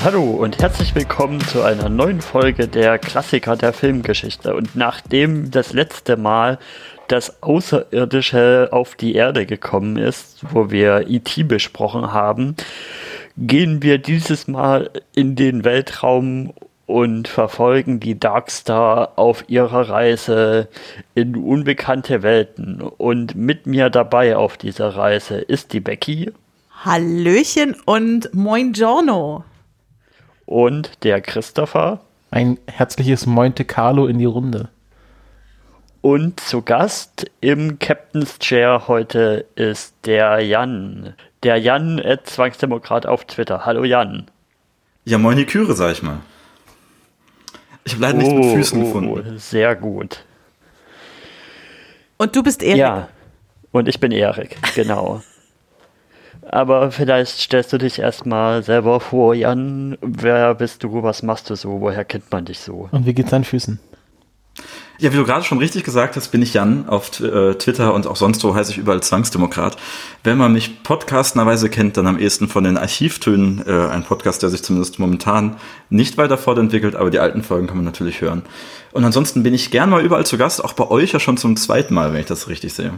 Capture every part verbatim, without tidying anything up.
Hallo und herzlich willkommen zu einer neuen Folge der Klassiker der Filmgeschichte. Und nachdem das letzte Mal das Außerirdische auf die Erde gekommen ist, wo wir E T besprochen haben, gehen wir dieses Mal in den Weltraum und verfolgen die Darkstar auf ihrer Reise in unbekannte Welten. Und mit mir dabei auf dieser Reise ist die Becky. Hallöchen und Moin Giorno. Und der Christopher. Ein herzliches Monte Carlo in die Runde. Und zu Gast im Captain's Chair heute ist der Jan. Der Jan, äh, Zwangsdemokrat auf Twitter. Hallo Jan. Ja, moin die Küre, sag ich mal. Ich habe leider oh, nichts mit Füßen oh, gefunden. Sehr gut. Und du bist Erik. Ja, und ich bin Erik, genau. Aber vielleicht stellst du dich erstmal selber vor, Jan. Wer bist du, was machst du so, woher kennt man dich so? Und wie geht's deinen Füßen? Ja, wie du gerade schon richtig gesagt hast, bin ich Jan. Auf äh, Twitter und auch sonst wo heiße ich überall Zwangsdemokrat. Wenn man mich podcastenderweise kennt, dann am ehesten von den Archivtönen. Äh, ein Podcast, der sich zumindest momentan nicht weiter fortentwickelt, aber die alten Folgen kann man natürlich hören. Und ansonsten bin ich gern mal überall zu Gast, auch bei euch ja schon zum zweiten Mal, wenn ich das richtig sehe.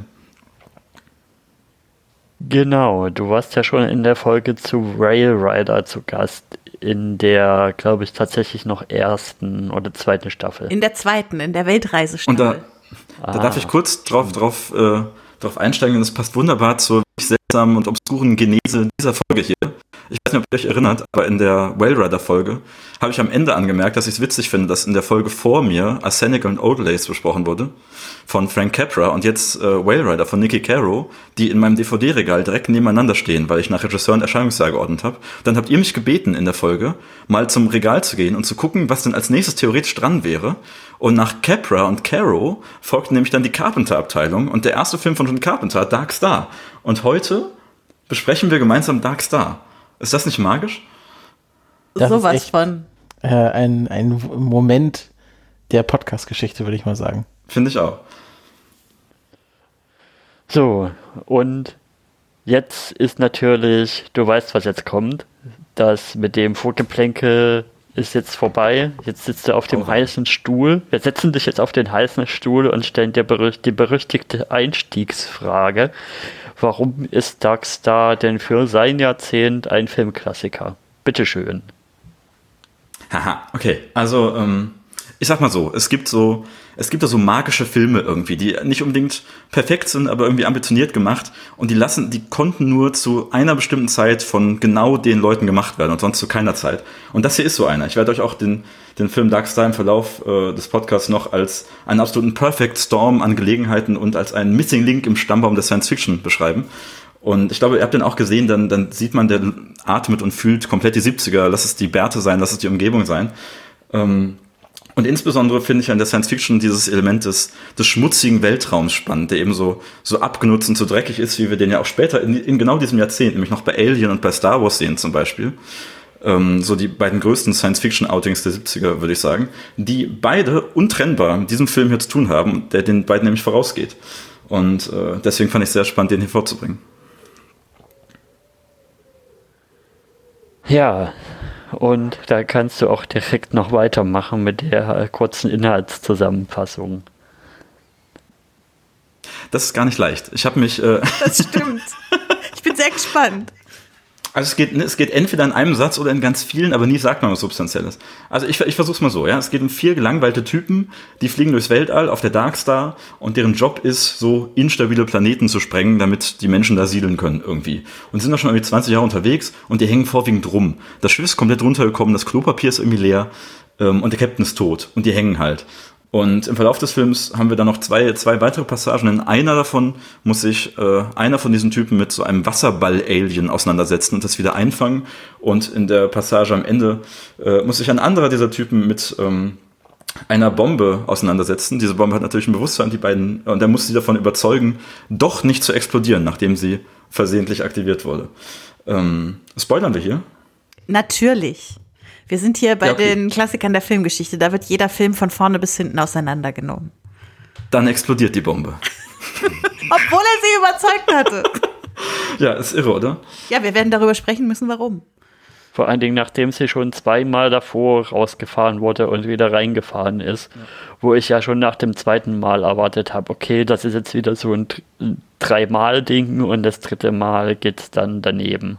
Genau, du warst ja schon in der Folge zu Rail Rider zu Gast, in der, glaube ich, tatsächlich noch ersten oder zweiten Staffel. In der zweiten, in der Weltreisestaffel. Und da, da ah. darf ich kurz drauf, drauf, äh, drauf einsteigen, und das passt wunderbar zur seltsamen und obskuren Genese dieser Folge hier. Ich weiß nicht, ob ihr euch erinnert, aber in der Whale Rider Folge habe ich am Ende angemerkt, dass ich es witzig finde, dass in der Folge vor mir Arsenic und Odelys besprochen wurde von Frank Capra und jetzt äh, Whale Rider von Niki Caro, die in meinem D V D-Regal direkt nebeneinander stehen, weil ich nach Regisseur und Erscheinungsjahr geordnet habe. Dann habt ihr mich gebeten in der Folge, mal zum Regal zu gehen und zu gucken, was denn als nächstes theoretisch dran wäre. Und nach Capra und Caro folgte nämlich dann die Carpenter-Abteilung und der erste Film von John Carpenter, Dark Star. Und heute besprechen wir gemeinsam Dark Star. Ist das nicht magisch? Das Sowas ist echt, von. Äh, ein, ein Moment der Podcast-Geschichte, würde ich mal sagen. Finde ich auch. So, und jetzt ist natürlich, du weißt, was jetzt kommt. Das mit dem Vorgeplänkel ist jetzt vorbei. Jetzt sitzt du auf dem oh. heißen Stuhl. Wir setzen dich jetzt auf den heißen Stuhl und stellen dir die berüchtigte Einstiegsfrage. Warum ist Dark Star denn für sein Jahrzehnt ein Filmklassiker? Bitteschön. Haha, okay. Also, ähm, ich sag mal so, es gibt so, es gibt da so magische Filme irgendwie, die nicht unbedingt perfekt sind, aber irgendwie ambitioniert gemacht und die lassen, die konnten nur zu einer bestimmten Zeit von genau den Leuten gemacht werden und sonst zu keiner Zeit. Und das hier ist so einer. Ich werde euch auch den, den Film Dark Star im Verlauf äh, des Podcasts noch als einen absoluten Perfect Storm an Gelegenheiten und als einen Missing Link im Stammbaum der Science Fiction beschreiben. Und ich glaube, ihr habt den auch gesehen, dann, dann sieht man, der atmet und fühlt komplett die siebziger. Lass es die Bärte sein, lass es die Umgebung sein. Ähm, Und insbesondere finde ich an der Science Fiction dieses Element des, des schmutzigen Weltraums spannend, der eben so, so abgenutzt und so dreckig ist, wie wir den ja auch später in, in genau diesem Jahrzehnt, nämlich noch bei Alien und bei Star Wars sehen zum Beispiel. Ähm, so die beiden größten Science Fiction Outings der siebziger, würde ich sagen, die beide untrennbar mit diesem Film hier zu tun haben, der den beiden nämlich vorausgeht. Und äh, deswegen fand ich es sehr spannend, den hier vorzubringen. Ja, und da kannst du auch direkt noch weitermachen mit der kurzen Inhaltszusammenfassung. Das ist gar nicht leicht. Ich habe mich... Äh das stimmt. Ich bin sehr gespannt. Also es geht, es geht entweder in einem Satz oder in ganz vielen, aber nie sagt man was Substanzielles. Also ich, ich versuch's mal so, ja. Es geht um vier gelangweilte Typen, die fliegen durchs Weltall auf der Dark Star und deren Job ist, so instabile Planeten zu sprengen, damit die Menschen da siedeln können irgendwie. Und sind da schon irgendwie zwanzig Jahre unterwegs und die hängen vorwiegend rum. Das Schiff ist komplett runtergekommen, das Klopapier ist irgendwie leer ähm, und der Captain ist tot und die hängen halt. Und im Verlauf des Films haben wir dann noch zwei, zwei weitere Passagen. In einer davon muss sich äh, einer von diesen Typen mit so einem Wasserball-Alien auseinandersetzen und das wieder einfangen. Und in der Passage am Ende äh, muss sich ein anderer dieser Typen mit ähm, einer Bombe auseinandersetzen. Diese Bombe hat natürlich ein Bewusstsein, die beiden, und er muss sie davon überzeugen, doch nicht zu explodieren, nachdem sie versehentlich aktiviert wurde. Ähm, spoilern wir hier? Natürlich. Wir sind hier bei ja, okay. den Klassikern der Filmgeschichte. Da wird jeder Film von vorne bis hinten auseinandergenommen. Dann explodiert die Bombe. Obwohl er sie überzeugt hatte. Ja, ist irre, oder? Ja, wir werden darüber sprechen müssen, warum. Vor allen Dingen, nachdem sie schon zweimal davor rausgefahren wurde und wieder reingefahren ist, ja. Wo ich ja schon nach dem zweiten Mal erwartet habe, okay, das ist jetzt wieder so ein Dreimal-Ding und das dritte Mal geht es dann daneben.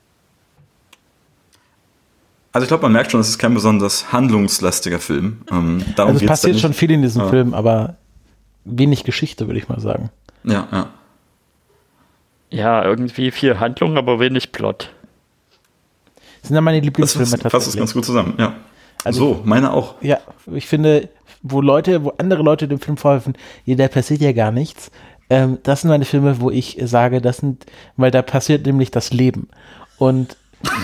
Also ich glaube, man merkt schon, es ist kein besonders handlungslastiger Film. Ähm, darum also es passiert schon viel in diesem ja. Film, aber wenig Geschichte, würde ich mal sagen. Ja, ja. Ja, irgendwie viel Handlung, aber wenig Plot. Das sind ja meine Lieblingsfilme das tatsächlich. Fasst es ganz gut zusammen, ja. Also so, meine auch. Ja, ich finde, wo Leute, wo andere Leute dem Film vorwerfen, ja, da passiert ja gar nichts. Ähm, das sind meine Filme, wo ich sage, das sind, weil da passiert nämlich das Leben. Und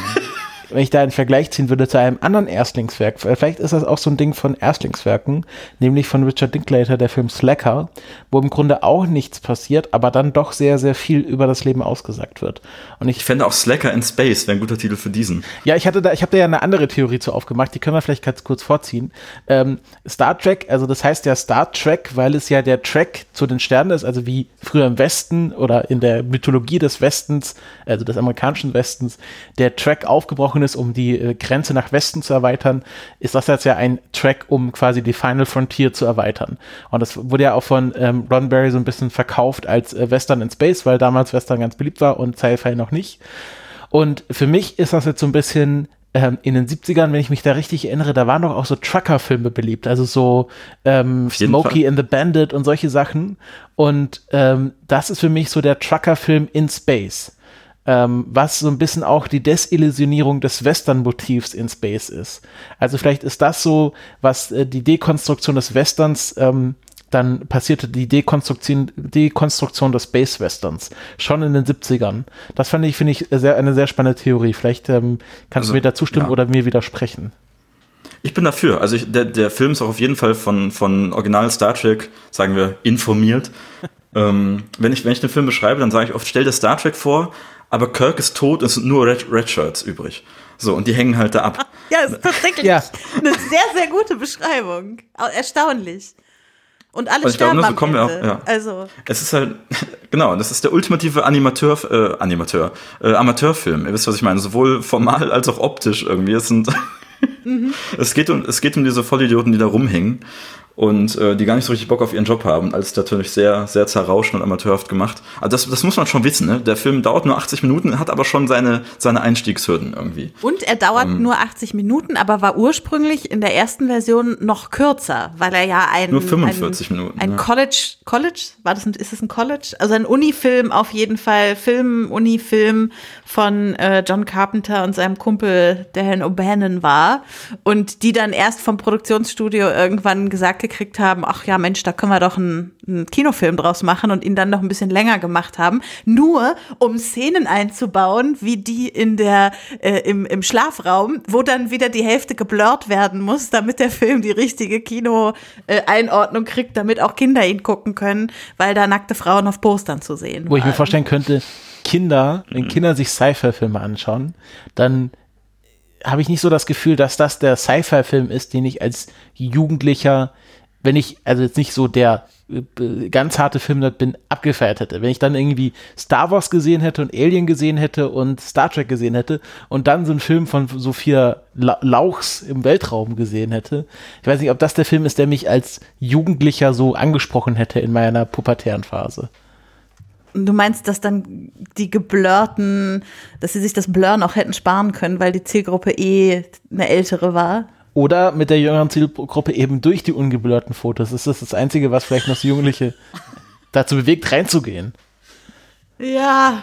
wenn ich da einen Vergleich ziehen würde zu einem anderen Erstlingswerk, vielleicht ist das auch so ein Ding von Erstlingswerken, nämlich von Richard Linklater, der Film Slacker, wo im Grunde auch nichts passiert, aber dann doch sehr, sehr viel über das Leben ausgesagt wird. Und ich, ich fände auch Slacker in Space wäre ein guter Titel für diesen. Ja, ich hatte da, ich habe da ja eine andere Theorie zu aufgemacht, die können wir vielleicht ganz kurz vorziehen. Ähm, Star Trek, also das heißt ja Star Trek, weil es ja der Trek zu den Sternen ist, also wie früher im Westen oder in der Mythologie des Westens, also des amerikanischen Westens, der Trek aufgebrochen ist, um die äh, Grenze nach Westen zu erweitern, ist das jetzt ja ein Track, um quasi die Final Frontier zu erweitern. Und das wurde ja auch von ähm, Roddenberry so ein bisschen verkauft als äh, Western in Space, weil damals Western ganz beliebt war und Sci-Fi noch nicht. Und für mich ist das jetzt so ein bisschen ähm, in den siebzigern, wenn ich mich da richtig erinnere, da waren doch auch so Trucker-Filme beliebt, also so ähm, Smokey and the Bandit und solche Sachen. Und ähm, das ist für mich so der Trucker-Film in Space. Ähm, was so ein bisschen auch die Desillusionierung des Western-Motivs in Space ist. Also vielleicht ist das so, was äh, die Dekonstruktion des Westerns, ähm, dann passierte die Dekonstruktion, Dekonstruktion des Space-Westerns schon in den siebzigern. Das fand ich, finde ich, sehr, eine sehr spannende Theorie. Vielleicht ähm, kannst also, du mir dazu stimmen ja. oder mir widersprechen. Ich bin dafür. Also ich, der, der Film ist auch auf jeden Fall von, von Original Star Trek, sagen wir, informiert. ähm, wenn ich, wenn ich den Film beschreibe, dann sage ich oft, stell dir Star Trek vor, aber Kirk ist tot, es sind nur Red, Red Shirts übrig. So, und die hängen halt da ab. Ja, das ist tatsächlich ja. eine sehr, sehr gute Beschreibung. Erstaunlich. Und alle also sterben glaube, am so kommen Ende. Wir auch, ja. Also. Es ist halt, genau, das ist der ultimative Animateur, äh, Animateur, äh, Amateurfilm. Ihr wisst, was ich meine, sowohl formal als auch optisch irgendwie. Es sind, mhm. es geht um, es geht um diese Vollidioten, die da rumhängen und äh, die gar nicht so richtig Bock auf ihren Job haben. Alles natürlich sehr, sehr zerrauscht und amateurhaft gemacht. Also das, das muss man schon wissen, ne? Der Film dauert nur achtzig Minuten, hat aber schon seine, seine Einstiegshürden irgendwie. Und er dauert ähm, nur achtzig Minuten, aber war ursprünglich in der ersten Version noch kürzer, weil er ja ein nur fünfundvierzig ein, Minuten. Ein ja. College, College, war das ein, ist es ein College? Also ein Unifilm auf jeden Fall, Film, Unifilm von äh, John Carpenter und seinem Kumpel Dan O'Bannon war und die dann erst vom Produktionsstudio irgendwann gesagt gekriegt haben, ach ja Mensch, da können wir doch einen, einen Kinofilm draus machen und ihn dann noch ein bisschen länger gemacht haben, nur um Szenen einzubauen, wie die in der äh, im, im Schlafraum, wo dann wieder die Hälfte geblurrt werden muss, damit der Film die richtige Kino-Einordnung äh, kriegt, damit auch Kinder ihn gucken können, weil da nackte Frauen auf Postern zu sehen Wo waren. ich mir vorstellen könnte, Kinder, wenn mhm. Kinder sich Sci-Fi-Filme anschauen, dann habe ich nicht so das Gefühl, dass das der Sci-Fi-Film ist, den ich als Jugendlicher, wenn ich, also jetzt nicht so der äh, ganz harte Filmnerd bin, abgefeiert hätte. Wenn ich dann irgendwie Star Wars gesehen hätte und Alien gesehen hätte und Star Trek gesehen hätte und dann so einen Film von Sophia La- Lauchs im Weltraum gesehen hätte, ich weiß nicht, ob das der Film ist, der mich als Jugendlicher so angesprochen hätte in meiner pubertären Phase. Du meinst, dass dann die geblurrten, dass sie sich das Blurren auch hätten sparen können, weil die Zielgruppe eh eine ältere war? Oder mit der jüngeren Zielgruppe eben durch die ungeblurrten Fotos. Das ist das Einzige, was vielleicht noch so Jugendliche dazu bewegt, reinzugehen. Ja.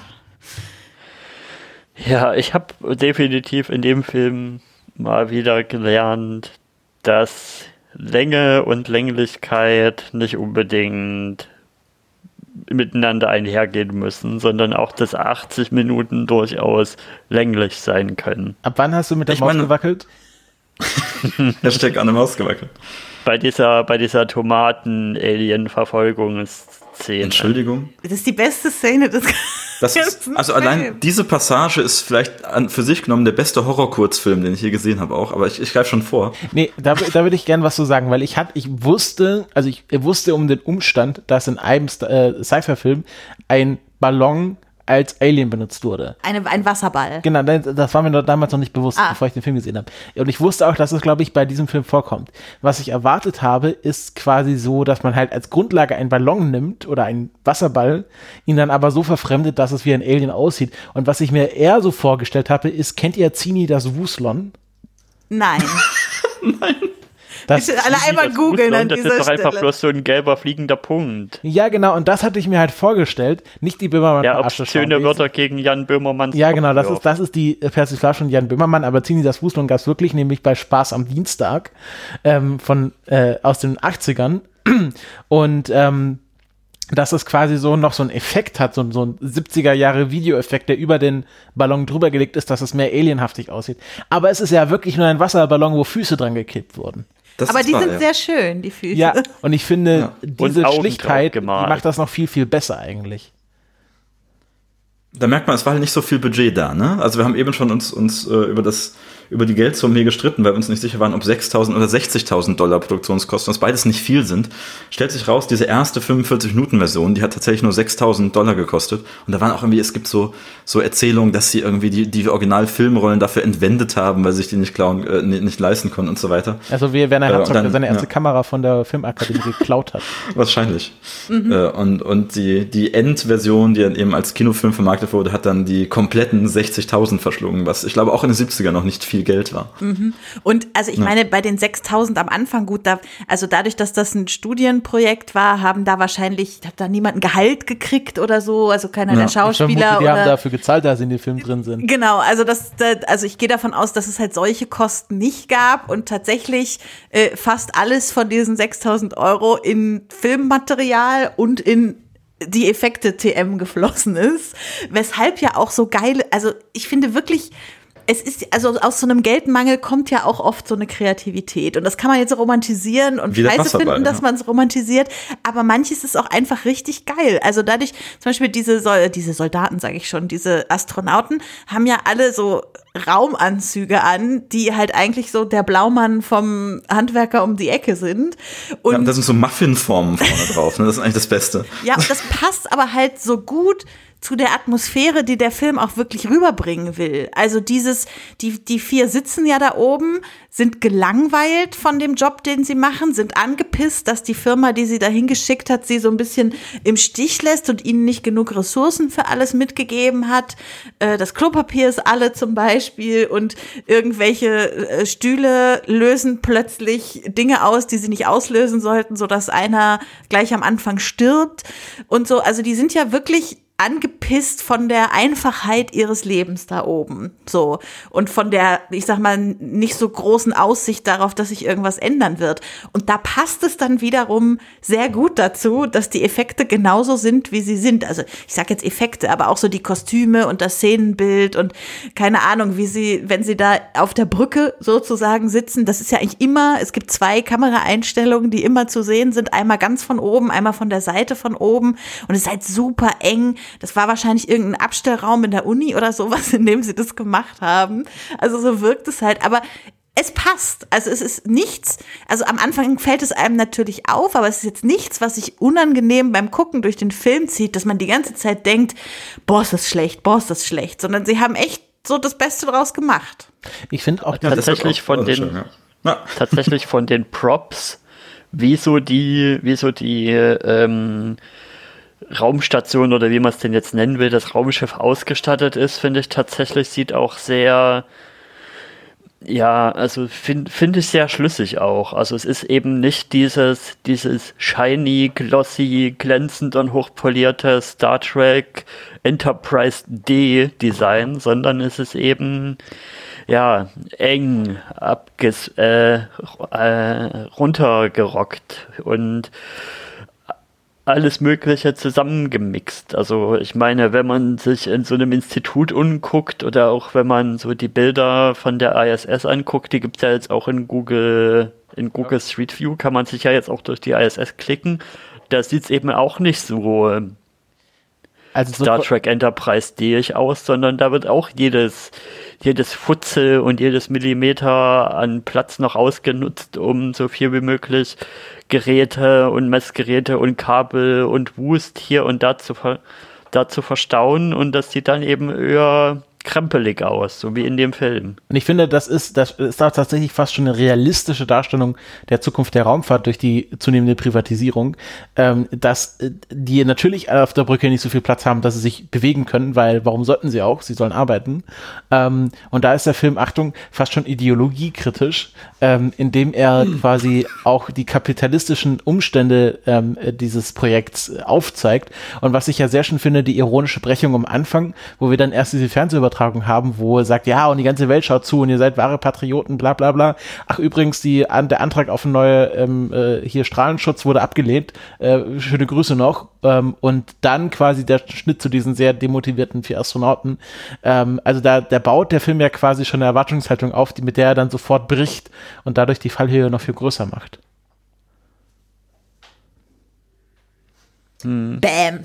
Ja, ich habe definitiv in dem Film mal wieder gelernt, dass Länge und Länglichkeit nicht unbedingt miteinander einhergehen müssen, sondern auch, dass achtzig Minuten durchaus länglich sein können. Ab wann hast du mit der ich Maus meine, gewackelt? Hashtag an der Maus gewackelt. Bei dieser, bei dieser Tomaten-Alien-Verfolgungsszene. Entschuldigung? Das ist die beste Szene des Das ist, also allein diese Passage ist vielleicht an, für sich genommen der beste Horror-Kurzfilm, den ich je gesehen habe auch, aber ich, ich greife schon vor. Nee, da, da würde ich gern was so sagen, weil ich hat, ich wusste, also ich wusste um den Umstand, dass in einem äh, Sci-Fi-Film ein Ballon als Alien benutzt wurde. Eine, ein Wasserball. Genau, das war mir damals noch nicht bewusst, ah. bevor ich den Film gesehen habe. Und ich wusste auch, dass es, glaube ich, bei diesem Film vorkommt. Was ich erwartet habe, ist quasi so, dass man halt als Grundlage einen Ballon nimmt oder einen Wasserball, ihn dann aber so verfremdet, dass es wie ein Alien aussieht. Und was ich mir eher so vorgestellt habe, ist, kennt ihr Zini das Wuslon? Nein. Nein. Das, Bitte alle einmal googeln an das dieser ist doch Stelle. einfach bloß so ein gelber fliegender Punkt. ja, genau, und das hatte ich mir halt vorgestellt. Nicht die Böhmermann Ja, verarsche obszöne Wörter gegen Jan Böhmermanns. Ja, genau, das Kopf ist, das ist die Persiflage von Jan Böhmermann, aber Zini das Wuslon gab es wirklich, nämlich bei Spaß am Dienstag ähm, von, äh, aus den achtzigern. Und ähm, dass es quasi so noch so einen Effekt hat, so, so ein siebziger Jahre Videoeffekt, der über den Ballon drüber gelegt ist, dass es mehr alienhaftig aussieht. Aber es ist ja wirklich nur ein Wasserballon, wo Füße dran gekippt wurden. Das Aber ist die wahr, sind ja. sehr schön, die Füße. Ja, und ich finde, Ja. diese Und Augen Schlichtheit, die draufgemalt. macht das noch viel, viel besser eigentlich. Da merkt man, es war halt nicht so viel Budget da, ne? Also wir haben eben schon uns, uns äh, über das über die Geldsumme hier gestritten, weil wir uns nicht sicher waren, ob sechstausend oder sechzigtausend Dollar Produktionskosten, was beides nicht viel sind. Stellt sich raus, diese erste fünfundvierzig-Minuten-Version, die hat tatsächlich nur sechstausend Dollar gekostet. Und da waren auch irgendwie, es gibt so, so Erzählungen, dass sie irgendwie die, die Original-Filmrollen dafür entwendet haben, weil sie sich die nicht klauen, äh, nicht leisten konnten und so weiter. Also wie Werner Herzog, Äh, dann, der seine erste ja. Kamera von der Filmakademie geklaut hat. Wahrscheinlich. Mhm. Äh, und und die, die Endversion, die dann eben als Kinofilm vermarktet wurde, hat dann die kompletten sechzigtausend verschlungen, was ich glaube auch in den siebzigern noch nicht viel Geld war. Und also ich meine, bei den sechstausend am Anfang, gut, da, also dadurch, dass das ein Studienprojekt war, haben da wahrscheinlich, hat da niemand ein Gehalt gekriegt oder so, also keiner Ja. der Ich vermute, Schauspieler die oder. haben dafür gezahlt, dass sie in dem Film drin sind. Genau, also das, also ich gehe davon aus, dass es halt solche Kosten nicht gab und tatsächlich äh, fast alles von diesen sechstausend Euro in Filmmaterial und in die Effekte T M geflossen ist, weshalb ja auch so geile, also ich finde wirklich, es ist, also aus so einem Geldmangel kommt ja auch oft so eine Kreativität und das kann man jetzt romantisieren und Wie der scheiße Wasserball, finden, dass ja. man es romantisiert, aber manches ist auch einfach richtig geil. Also dadurch, zum Beispiel diese, Sol- diese Soldaten, sage ich schon, diese Astronauten haben ja alle so Raumanzüge an, die halt eigentlich so der Blaumann vom Handwerker um die Ecke sind. Und Ja, und da sind so Muffinformen vorne drauf, ne? Das ist eigentlich das Beste. ja, und das passt aber halt so gut zu der Atmosphäre, die der Film auch wirklich rüberbringen will. Also dieses, die, die vier sitzen ja da oben, sind gelangweilt von dem Job, den sie machen, sind angepisst, dass die Firma, die sie dahin geschickt hat, sie so ein bisschen im Stich lässt und ihnen nicht genug Ressourcen für alles mitgegeben hat. Äh, das Klopapier ist alle zum Beispiel und irgendwelche äh, Stühle lösen plötzlich Dinge aus, die sie nicht auslösen sollten, sodass einer gleich am Anfang stirbt und so. Also die sind ja wirklich angepisst von der Einfachheit ihres Lebens da oben, so, und von der, ich sag mal, nicht so großen Aussicht darauf, dass sich irgendwas ändern wird. Und da passt es dann wiederum sehr gut dazu, dass die Effekte genauso sind, wie sie sind. Also ich sag jetzt Effekte, aber auch so die Kostüme und das Szenenbild und keine Ahnung, wie sie, wenn sie da auf der Brücke sozusagen sitzen, das ist ja eigentlich immer, es gibt zwei Kameraeinstellungen, die immer zu sehen sind, einmal ganz von oben, einmal von der Seite von oben und es ist halt super eng. Das war wahrscheinlich irgendein Abstellraum in der Uni oder sowas, in dem sie das gemacht haben. Also so wirkt es halt. Aber es passt. Also es ist nichts, also am Anfang fällt es einem natürlich auf, aber es ist jetzt nichts, was sich unangenehm beim Gucken durch den Film zieht, dass man die ganze Zeit denkt, boah, ist das schlecht, boah, ist das schlecht. Sondern sie haben echt so das Beste draus gemacht. Ich finde auch, Ja, das Tatsächlich wird auch- von den- schön, ja. Ja. tatsächlich von den Props, wie so die, wie so die ähm, Raumstation oder wie man es denn jetzt nennen will, das Raumschiff ausgestattet ist, finde ich tatsächlich, sieht auch sehr, ja, also finde find ich sehr schlüssig auch. Also es ist eben nicht dieses, dieses shiny, glossy, glänzend und hochpolierte Star Trek Enterprise D Design, sondern es ist eben ja, eng abges äh, äh, runtergerockt und alles Mögliche zusammengemixt. Also ich meine, wenn man sich in so einem Institut umguckt oder auch wenn man so die Bilder von der I S S anguckt, die gibt's ja jetzt auch in Google, in Google Street View, kann man sich ja jetzt auch durch die I S S klicken. Da sieht's eben auch nicht so also so Star Trek Enterprise D-ig aus, sondern da wird auch jedes, jedes Futzel und jedes Millimeter an Platz noch ausgenutzt, um so viel wie möglich Geräte und Messgeräte und Kabel und Wust hier und da zu, ver da zu verstauen und das sieht dann eben eher krempelig aus, so wie in dem Film. Und ich finde, das ist, das ist auch tatsächlich fast schon eine realistische Darstellung der Zukunft der Raumfahrt durch die zunehmende Privatisierung, ähm, dass die natürlich auf der Brücke nicht so viel Platz haben, dass sie sich bewegen können, weil warum sollten sie auch? Sie sollen arbeiten. Ähm, und da ist der Film, Achtung, fast schon ideologiekritisch, ähm, indem er quasi auch die kapitalistischen Umstände ähm, dieses Projekts aufzeigt. Und was ich ja sehr schön finde, die ironische Brechung am Anfang, wo wir dann erst diese Fernsehübertragung haben, wo er sagt, ja, und die ganze Welt schaut zu und ihr seid wahre Patrioten, bla bla bla. Ach, übrigens, die, an, der Antrag auf neue ähm, äh, hier Strahlenschutz wurde abgelehnt. Äh, schöne Grüße noch. Ähm, und dann quasi der Schnitt zu diesen sehr demotivierten vier Astronauten. Ähm, also da, der baut der Film ja quasi schon eine Erwartungshaltung auf, die, mit der er dann sofort bricht und dadurch die Fallhöhe noch viel größer macht. Hm. Bam!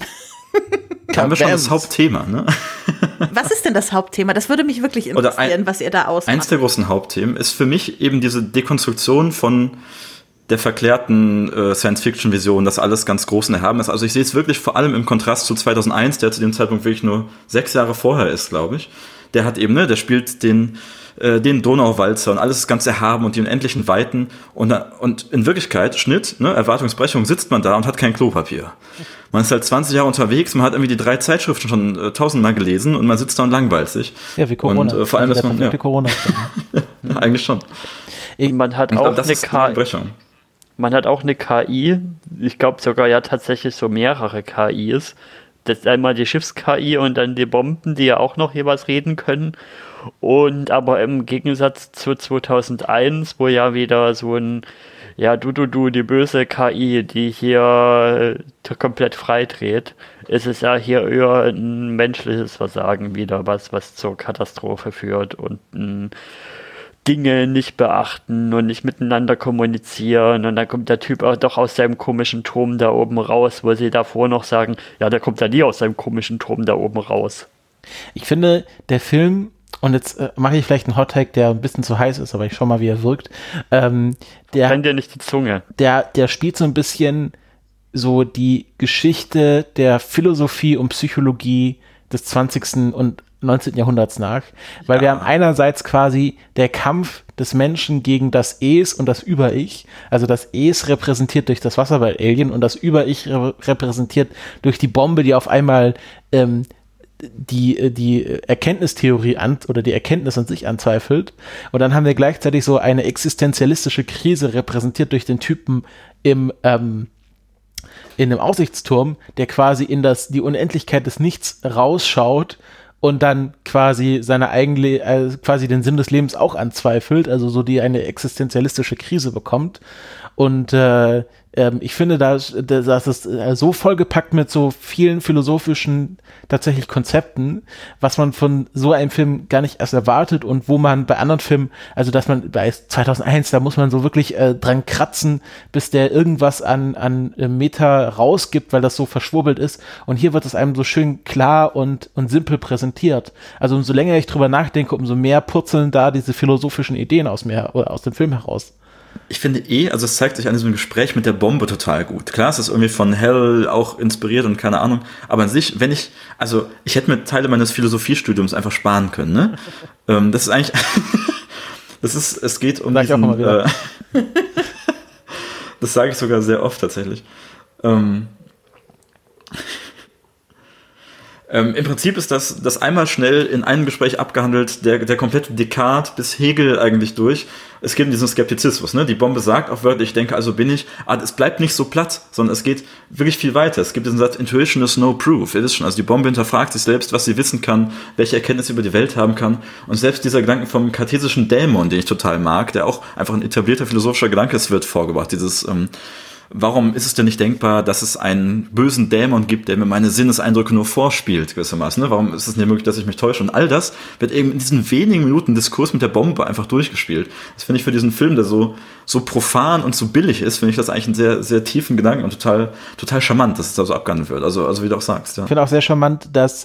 Da haben wir schon das Hauptthema, ne? Was ist denn das Hauptthema? Das würde mich wirklich interessieren, ein, was ihr da ausmacht. Eins der großen Hauptthemen ist für mich eben diese Dekonstruktion von der verklärten äh, Science-Fiction-Vision, dass alles ganz groß und erhaben ist. Also ich sehe es wirklich vor allem im Kontrast zu zweitausendeins, der zu dem Zeitpunkt wirklich nur sechs Jahre vorher ist, glaube ich. Der hat eben, ne, der spielt den äh, den Donauwalzer und alles ist ganz erhaben und die unendlichen Weiten und, und in Wirklichkeit, Schnitt, ne, Erwartungsbrechung, sitzt man da und hat kein Klopapier. Man ist halt zwanzig Jahre unterwegs, man hat irgendwie die drei Zeitschriften schon äh, tausendmal gelesen und man sitzt da und langweilt sich. Ja, wie Corona. Und äh, vor allem, dass man, ja, Corona ja, eigentlich schon. Man hat auch eine K I. Man hat auch eine K I, ich glaube sogar ja tatsächlich so mehrere K Is. Das ist einmal die Schiffs-K I und dann die Bomben, die ja auch noch jeweils reden können. Und aber im Gegensatz zu zweitausendeins, wo ja wieder so ein, ja, du, du, du, die böse K I, die hier äh, komplett freidreht, ist es ja hier eher ein menschliches Versagen wieder, was, was zur Katastrophe führt und ein Dinge nicht beachten und nicht miteinander kommunizieren und dann kommt der Typ auch doch aus seinem komischen Turm da oben raus, wo sie davor noch sagen, ja, der kommt ja nie aus seinem komischen Turm da oben raus. Ich finde, der Film, und jetzt äh, mache ich vielleicht einen Hot-Take, der ein bisschen zu heiß ist, aber ich schau mal, wie er wirkt. Ähm, der, Brennt dir nicht die Zunge. Der, der spielt so ein bisschen so die Geschichte der Philosophie und Psychologie des zwanzigsten und neunzehnten Jahrhunderts nach, weil ja. wir haben einerseits quasi der Kampf des Menschen gegen das Es und das Über-Ich, also das Es repräsentiert durch das Wasserball-Alien und das Über-Ich re- repräsentiert durch die Bombe, die auf einmal ähm, die, die Erkenntnistheorie an, oder die Erkenntnis an sich anzweifelt. Und dann haben wir gleichzeitig so eine existenzialistische Krise repräsentiert durch den Typen im ähm, in einem Aussichtsturm, der quasi in das die Unendlichkeit des Nichts rausschaut und dann quasi seine eigene, äh, quasi den Sinn des Lebens auch anzweifelt, also so die eine existenzialistische Krise bekommt. Und äh, ähm, ich finde, das, das ist so vollgepackt mit so vielen philosophischen tatsächlich Konzepten, was man von so einem Film gar nicht erst erwartet und wo man bei anderen Filmen, also dass man bei zweitausendeins, da muss man so wirklich äh, dran kratzen, bis der irgendwas an, an äh, Meta rausgibt, weil das so verschwurbelt ist. Und hier wird es einem so schön klar und, und simpel präsentiert. Also umso länger ich drüber nachdenke, umso mehr purzeln da diese philosophischen Ideen aus mir oder aus dem Film heraus. Ich finde eh, also es zeigt sich an diesem Gespräch mit der Bombe total gut. Klar, es ist irgendwie von Hell auch inspiriert und keine Ahnung, aber an sich, wenn ich, also ich hätte mir Teile meines Philosophiestudiums einfach sparen können, ne? ähm, das ist eigentlich, das ist, es geht um Sag diesen, ich auch mal wieder. Äh, das sage ich sogar sehr oft tatsächlich. Ähm, Ähm, Im Prinzip ist das, das einmal schnell in einem Gespräch abgehandelt, der, der komplette Descartes bis Hegel eigentlich durch. Es geht um diesen Skeptizismus, ne? Die Bombe sagt auch wörtlich, ich denke, also bin ich, aber es bleibt nicht so platt, sondern es geht wirklich viel weiter. Es gibt diesen Satz, Intuition is no proof. It is schon, also die Bombe hinterfragt sich selbst, was sie wissen kann, welche Erkenntnisse über die Welt haben kann. Und selbst dieser Gedanke vom kartesischen Dämon, den ich total mag, der auch einfach ein etablierter philosophischer Gedanke ist, wird vorgebracht. Dieses, ähm, warum ist es denn nicht denkbar, dass es einen bösen Dämon gibt, der mir meine Sinneseindrücke nur vorspielt, gewissermaßen? Ne? Warum ist es nicht möglich, dass ich mich täusche? Und all das wird eben in diesen wenigen Minuten Diskurs mit der Bombe einfach durchgespielt. Das finde ich für diesen Film, der so, so profan und so billig ist, finde ich das eigentlich einen sehr, sehr tiefen Gedanken und total, total charmant, dass es da so abgehandelt wird. Also, also wie du auch sagst. Ja. Ich finde auch sehr charmant, dass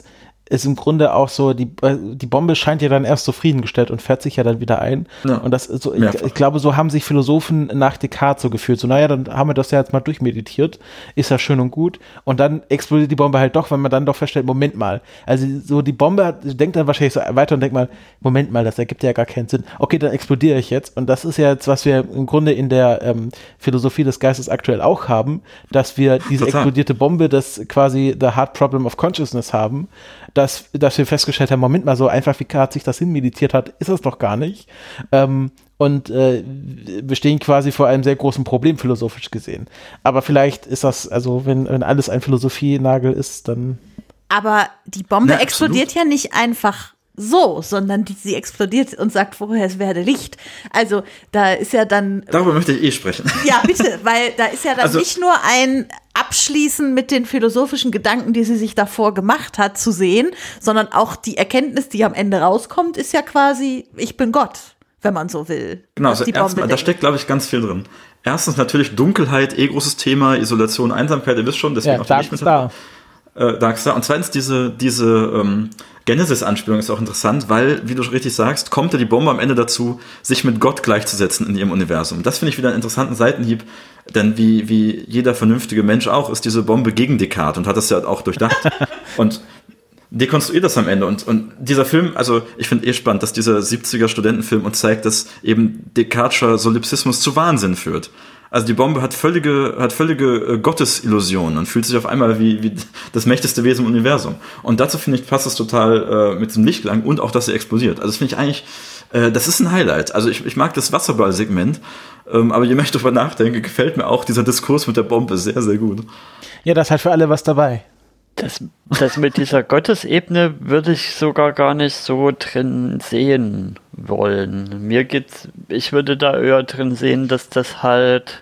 ist im Grunde auch so, die, die Bombe scheint ja dann erst zufriedengestellt und fährt sich ja dann wieder ein. Ja. Und das ist so, ich, ich glaube, so haben sich Philosophen nach Descartes so gefühlt. So, naja, dann haben wir das ja jetzt mal durchmeditiert, ist ja schön und gut. Und dann explodiert die Bombe halt doch, weil man dann doch feststellt, Moment mal. Also so die Bombe hat, denkt dann wahrscheinlich so weiter und denkt mal, Moment mal, das ergibt ja gar keinen Sinn. Okay, dann explodiere ich jetzt. Und das ist ja jetzt, was wir im Grunde in der ähm, Philosophie des Geistes aktuell auch haben, dass wir diese Total. explodierte Bombe, das quasi the hard problem of consciousness haben, dass, dass wir festgestellt haben, Moment mal, so einfach wie Kant sich das hinmeditiert hat, ist es doch gar nicht. Ähm, und äh, wir stehen quasi vor einem sehr großen Problem, philosophisch gesehen. Aber vielleicht ist das, also wenn, wenn alles ein Philosophienagel ist, dann... Aber die Bombe Na, explodiert ja nicht einfach so, sondern die, sie explodiert und sagt vorher, es werde Licht. Also da ist ja dann... Darüber möchte ich eh sprechen. Ja, bitte, weil da ist ja dann also, nicht nur ein Abschließen mit den philosophischen Gedanken, die sie sich davor gemacht hat, zu sehen, sondern auch die Erkenntnis, die am Ende rauskommt, ist ja quasi, ich bin Gott, wenn man so will. Genau, also erstmal, da steckt, glaube ich, ganz viel drin. Erstens natürlich Dunkelheit, eh großes Thema, Isolation, Einsamkeit, ihr wisst schon, deswegen ja, auch die Lichtmittel. Äh, Darkstar. Und zweitens diese, diese ähm, Genesis-Anspielung ist auch interessant, weil, wie du richtig sagst, kommt ja die Bombe am Ende dazu, sich mit Gott gleichzusetzen in ihrem Universum. Das finde ich wieder einen interessanten Seitenhieb, denn wie, wie jeder vernünftige Mensch auch, ist diese Bombe gegen Descartes und hat das ja auch durchdacht und dekonstruiert das am Ende. Und, und dieser Film, also ich finde eh spannend, dass dieser siebziger Studentenfilm uns zeigt, dass eben Descartescher Solipsismus zu Wahnsinn führt. Also die Bombe hat völlige, hat völlige äh, Gottesillusionen und fühlt sich auf einmal wie, wie das mächtigste Wesen im Universum. Und dazu finde ich, passt es total äh, mit diesem Lichtklang und auch, dass sie explodiert. Also das finde ich eigentlich, äh, das ist ein Highlight. Also ich, ich mag das Wasserball-Segment, ähm, aber je mehr ich darüber nachdenke, gefällt mir auch dieser Diskurs mit der Bombe sehr, sehr gut. Ja, da ist halt für alle was dabei. Das, das mit dieser Gottesebene würde ich sogar gar nicht so drin sehen wollen. Mir geht's, ich würde da eher drin sehen, dass das halt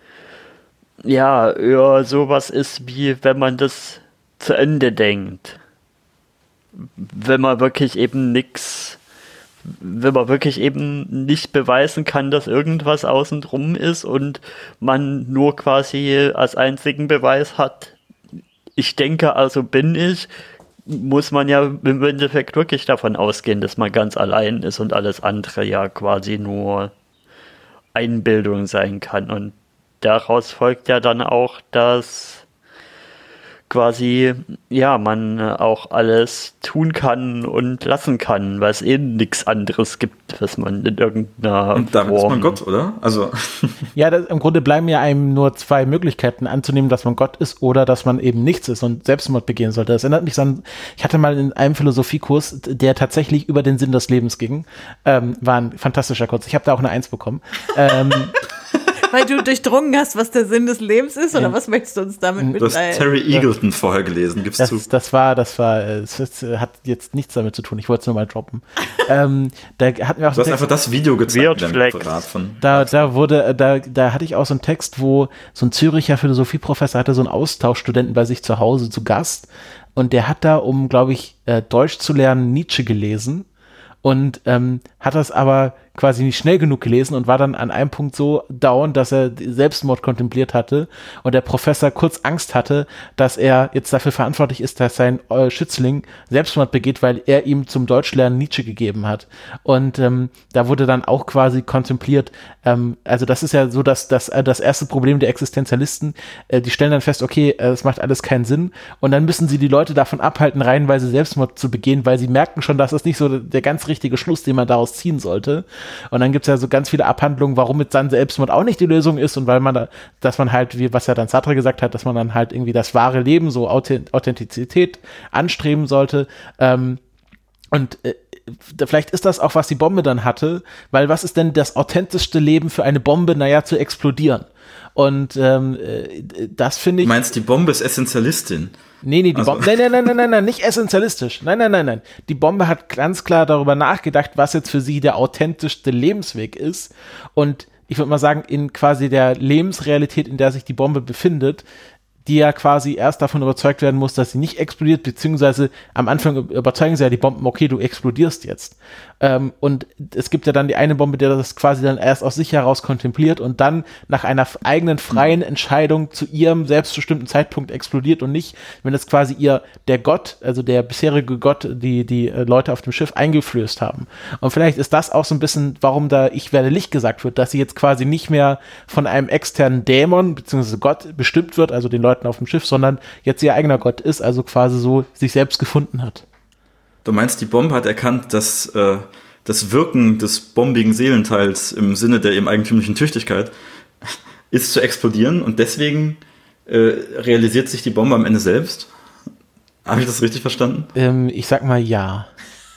ja eher sowas ist, wie wenn man das zu Ende denkt. Wenn man wirklich eben nichts, wenn man wirklich eben nicht beweisen kann, dass irgendwas außen drum ist und man nur quasi als einzigen Beweis hat, ich denke, also bin ich, muss man ja im Endeffekt wirklich davon ausgehen, dass man ganz allein ist und alles andere ja quasi nur Einbildung sein kann. Und daraus folgt ja dann auch, dass quasi, ja, man auch alles tun kann und lassen kann, weil es eh nichts anderes gibt, was man in irgendeiner Und damit Form... ist man Gott, oder? Also ja, das, im Grunde bleiben ja einem nur zwei Möglichkeiten anzunehmen, dass man Gott ist oder dass man eben nichts ist und Selbstmord begehen sollte. Das erinnert mich an, ich hatte mal in einem Philosophiekurs, der tatsächlich über den Sinn des Lebens ging, ähm, war ein fantastischer Kurs. Ich habe da auch eine Eins bekommen. ähm, Weil du durchdrungen hast, was der Sinn des Lebens ist, oder ja. Was möchtest du uns damit mitteilen? Du hast Terry Eagleton das, vorher gelesen, gibst das, zu. Das war, das war, das hat jetzt nichts damit zu tun, ich wollte es nur mal droppen. ähm, da hatten wir auch du hast einfach das Video gezeigt. Von da, da wurde, da, da hatte ich auch so einen Text, wo so ein Züricher Philosophieprofessor hatte so einen Austauschstudenten bei sich zu Hause zu Gast und der hat da, um, glaube ich, Deutsch zu lernen, Nietzsche gelesen und ähm, hat das aber quasi nicht schnell genug gelesen und war dann an einem Punkt so down, dass er Selbstmord kontempliert hatte und der Professor kurz Angst hatte, dass er jetzt dafür verantwortlich ist, dass sein äh, Schützling Selbstmord begeht, weil er ihm zum Deutschlernen Nietzsche gegeben hat. Und ähm, da wurde dann auch quasi kontempliert, ähm, also das ist ja so, dass, dass äh, das erste Problem der Existenzialisten, äh, die stellen dann fest, okay, es äh, macht alles keinen Sinn und dann müssen sie die Leute davon abhalten, reihenweise Selbstmord zu begehen, weil sie merken schon, dass das nicht so der ganz richtige Schluss, den man daraus ziehen sollte. Und dann gibt es ja so ganz viele Abhandlungen, warum mit dann Selbstmord auch nicht die Lösung ist und weil man da, dass man halt, wie was ja dann Sartre gesagt hat, dass man dann halt irgendwie das wahre Leben, so Authentizität anstreben sollte. Ähm, und äh, vielleicht ist das auch, was die Bombe dann hatte, weil was ist denn das authentischste Leben für eine Bombe? Naja, zu explodieren. Und ähm, das finde ich... Du meinst, die Bombe ist Essentialistin? Nee, nee, die also. Bombe, nein, nein, nein, nein, nein, nein, nicht essentialistisch. Nein, nein, nein, nein. Die Bombe hat ganz klar darüber nachgedacht, was jetzt für sie der authentischste Lebensweg ist. Und ich würde mal sagen, in quasi der Lebensrealität, in der sich die Bombe befindet, die ja quasi erst davon überzeugt werden muss, dass sie nicht explodiert, beziehungsweise am Anfang überzeugen sie ja die Bomben, okay, du explodierst jetzt. Ähm, und es gibt ja dann die eine Bombe, die das quasi dann erst aus sich heraus kontempliert und dann nach einer eigenen freien Entscheidung zu ihrem selbstbestimmten Zeitpunkt explodiert und nicht, wenn es quasi ihr, der Gott, also der bisherige Gott, die die äh, Leute auf dem Schiff eingeflößt haben. Und vielleicht ist das auch so ein bisschen, warum da Ich werde Licht gesagt wird, dass sie jetzt quasi nicht mehr von einem externen Dämon, beziehungsweise Gott bestimmt wird, also den Leuten auf dem Schiff, sondern jetzt ihr eigener Gott ist, also quasi so sich selbst gefunden hat. Du meinst, die Bombe hat erkannt, dass äh, das Wirken des bombigen Seelenteils im Sinne der eben eigentümlichen Tüchtigkeit ist zu explodieren und deswegen äh, realisiert sich die Bombe am Ende selbst? Habe ich das richtig verstanden? Ähm, ich sag mal ja.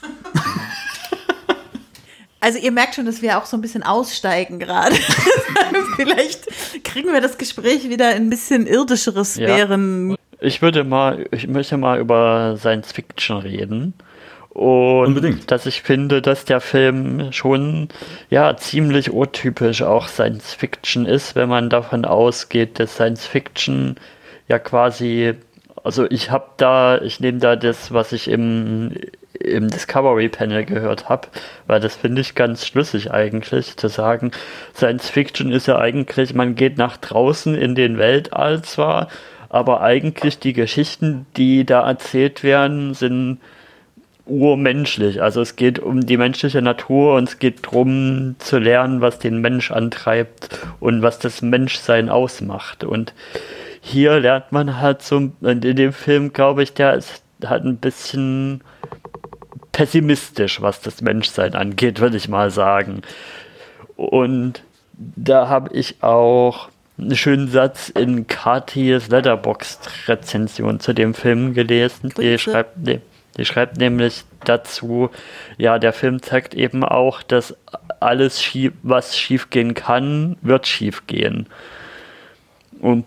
Also ihr merkt schon, dass wir auch so ein bisschen aussteigen gerade. Vielleicht kriegen wir das Gespräch wieder in ein bisschen irdischere Sphären. Ja. Ich würde mal, ich möchte mal über Science Fiction reden. Und Unbedingt. dass ich finde, dass der Film schon ja ziemlich urtypisch auch Science Fiction ist, wenn man davon ausgeht, dass Science Fiction ja quasi, also ich habe da, ich nehme da das, was ich im im Discovery Panel gehört habe, weil das finde ich ganz schlüssig eigentlich, zu sagen, Science Fiction ist ja eigentlich, man geht nach draußen in den Weltall zwar, aber eigentlich die Geschichten, die da erzählt werden, sind urmenschlich. Also es geht um die menschliche Natur und es geht darum zu lernen, was den Mensch antreibt und was das Menschsein ausmacht. Und hier lernt man halt so, in dem Film, glaube ich, der ist halt ein bisschen pessimistisch, was das Menschsein angeht, würde ich mal sagen. Und da habe ich auch einen schönen Satz in Katis Letterboxd-Rezension zu dem Film gelesen. Die schreibt, die schreibt nämlich dazu, ja, der Film zeigt eben auch, dass alles, schief, was schief gehen kann, wird schief gehen. Und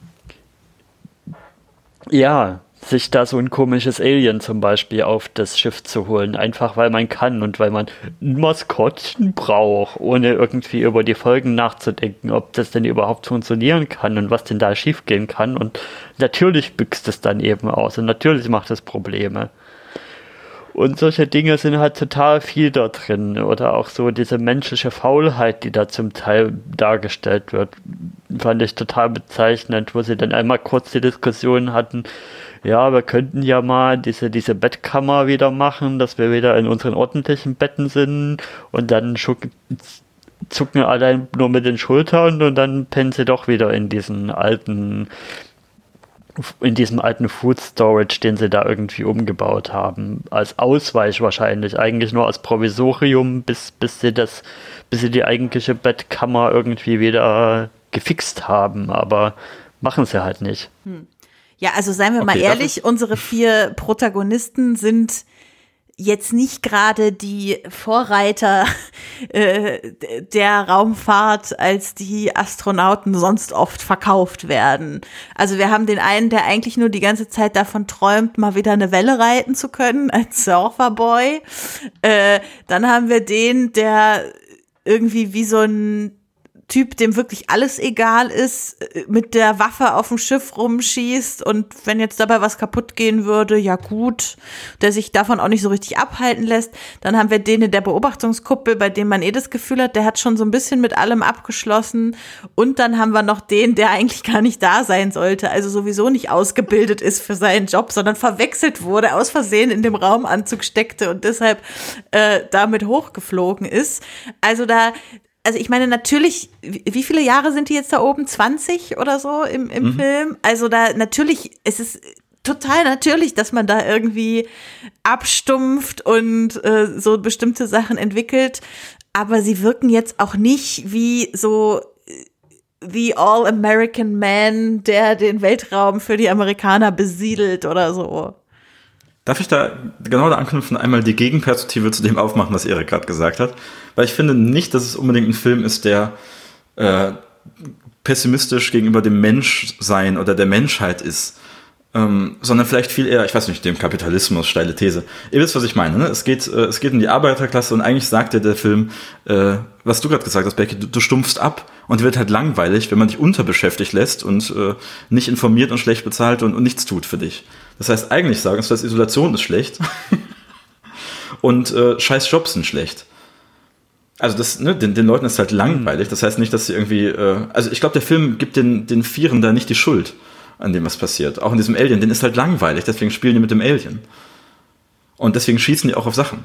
ja, sich da so ein komisches Alien zum Beispiel auf das Schiff zu holen, einfach weil man kann und weil man ein Maskottchen braucht, ohne irgendwie über die Folgen nachzudenken, ob das denn überhaupt funktionieren kann und was denn da schief gehen kann. Und natürlich büchst es dann eben aus und natürlich macht es Probleme. Und solche Dinge sind halt total viel da drin. Oder auch so diese menschliche Faulheit, die da zum Teil dargestellt wird, fand ich total bezeichnend, wo sie dann einmal kurz die Diskussion hatten, ja, wir könnten ja mal diese, diese Bettkammer wieder machen, dass wir wieder in unseren ordentlichen Betten sind und dann schuck, zucken alle nur mit den Schultern und dann pennen sie doch wieder in diesen alten in diesem alten Food Storage, den sie da irgendwie umgebaut haben, als Ausweich wahrscheinlich, eigentlich nur als Provisorium, bis, bis sie das, bis sie die eigentliche Bettkammer irgendwie wieder gefixt haben, aber machen sie halt nicht. Hm. Ja, also seien wir Okay, mal ehrlich, unsere vier Protagonisten sind jetzt nicht gerade die Vorreiter äh, der Raumfahrt, als die Astronauten sonst oft verkauft werden. Also wir haben den einen, der eigentlich nur die ganze Zeit davon träumt, mal wieder eine Welle reiten zu können, als Surferboy. Äh, dann haben wir den, der irgendwie wie so ein Typ, dem wirklich alles egal ist, mit der Waffe auf dem Schiff rumschießt und wenn jetzt dabei was kaputt gehen würde, ja gut, der sich davon auch nicht so richtig abhalten lässt. Dann haben wir den in der Beobachtungskuppel, bei dem man eh das Gefühl hat, der hat schon so ein bisschen mit allem abgeschlossen. Und dann haben wir noch den, der eigentlich gar nicht da sein sollte, also sowieso nicht ausgebildet ist für seinen Job, sondern verwechselt wurde, aus Versehen in dem Raumanzug steckte und deshalb äh, damit hochgeflogen ist. Also da Also ich meine, natürlich, wie viele Jahre sind die jetzt da oben? zwanzig oder so im, im mhm. Film? Also da natürlich, es ist total natürlich, dass man da irgendwie abstumpft und äh, so bestimmte Sachen entwickelt. Aber sie wirken jetzt auch nicht wie so the All-American Man, der den Weltraum für die Amerikaner besiedelt oder so. Darf ich da genau da anknüpfen, einmal die Gegenperspektive zu dem aufmachen, was Erik gerade gesagt hat? Weil ich finde nicht, dass es unbedingt ein Film ist, der äh, pessimistisch gegenüber dem Menschsein oder der Menschheit ist. Ähm, sondern vielleicht viel eher, ich weiß nicht, dem Kapitalismus, steile These. Ihr wisst, was ich meine, ne? Es geht, äh, es geht um die Arbeiterklasse und eigentlich sagt dir der Film, äh, was du gerade gesagt hast, Becky, du, du stumpfst ab und dir wird halt langweilig, wenn man dich unterbeschäftigt lässt und äh, nicht informiert und schlecht bezahlt und, und nichts tut für dich. Das heißt, eigentlich sagen wir, dass Isolation ist schlecht und äh, scheiß Jobs sind schlecht. Also das, ne, den, den Leuten ist halt langweilig. Das heißt nicht, dass sie irgendwie, äh, also ich glaube, der Film gibt den, den Vieren da nicht die Schuld an dem, was passiert. Auch in diesem Alien, den ist halt langweilig, deswegen spielen die mit dem Alien. Und deswegen schießen die auch auf Sachen.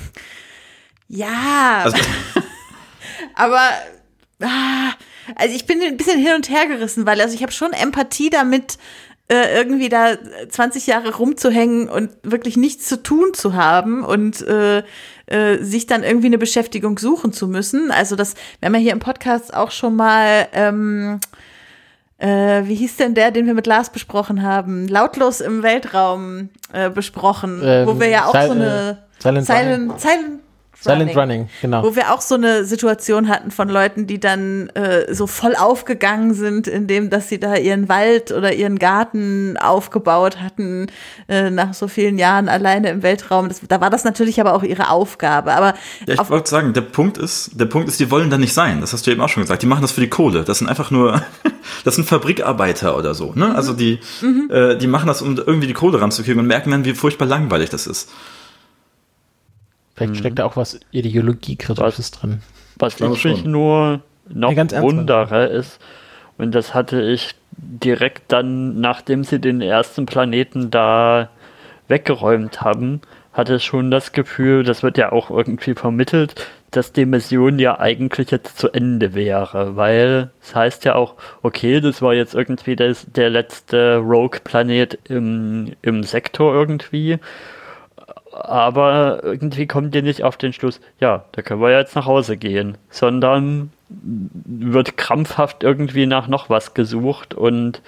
Ja, also, aber ah, also ich bin ein bisschen hin und her gerissen, weil also ich habe schon Empathie damit, äh, irgendwie da zwanzig Jahre rumzuhängen und wirklich nichts zu tun zu haben und äh, äh, sich dann irgendwie eine Beschäftigung suchen zu müssen. Also das, wir haben ja hier im Podcast auch schon mal ähm, Äh, wie hieß denn der, den wir mit Lars besprochen haben? Lautlos im Weltraum äh, besprochen, ähm, wo wir ja auch Sil- so eine Silent, Silent, Silent Silent Running, genau. Wo wir auch so eine Situation hatten von Leuten, die dann äh, so voll aufgegangen sind, indem, dass sie da ihren Wald oder ihren Garten aufgebaut hatten, äh, nach so vielen Jahren alleine im Weltraum. Das, da war das natürlich aber auch ihre Aufgabe. Aber ja, ich wollte sagen, der Punkt ist, der Punkt ist, die wollen da nicht sein. Das hast du eben auch schon gesagt. Die machen das für die Kohle. Das sind einfach nur, das sind Fabrikarbeiter oder so. Ne? Also die, mhm. äh, die machen das, um irgendwie die Kohle ranzukriegen und merken dann, wie furchtbar langweilig das ist. Vielleicht steckt da auch was Ideologiekritisches drin. Was ich mich nur noch ja, wundere ist, und das hatte ich direkt dann, nachdem sie den ersten Planeten da weggeräumt haben, hatte ich schon das Gefühl, das wird ja auch irgendwie vermittelt, dass die Mission ja eigentlich jetzt zu Ende wäre, weil es heißt ja auch, okay, das war jetzt irgendwie das, der letzte Rogue-Planet im, im Sektor irgendwie, aber irgendwie kommt ihr nicht auf den Schluss, ja, da können wir jetzt nach Hause gehen, sondern wird krampfhaft irgendwie nach noch was gesucht und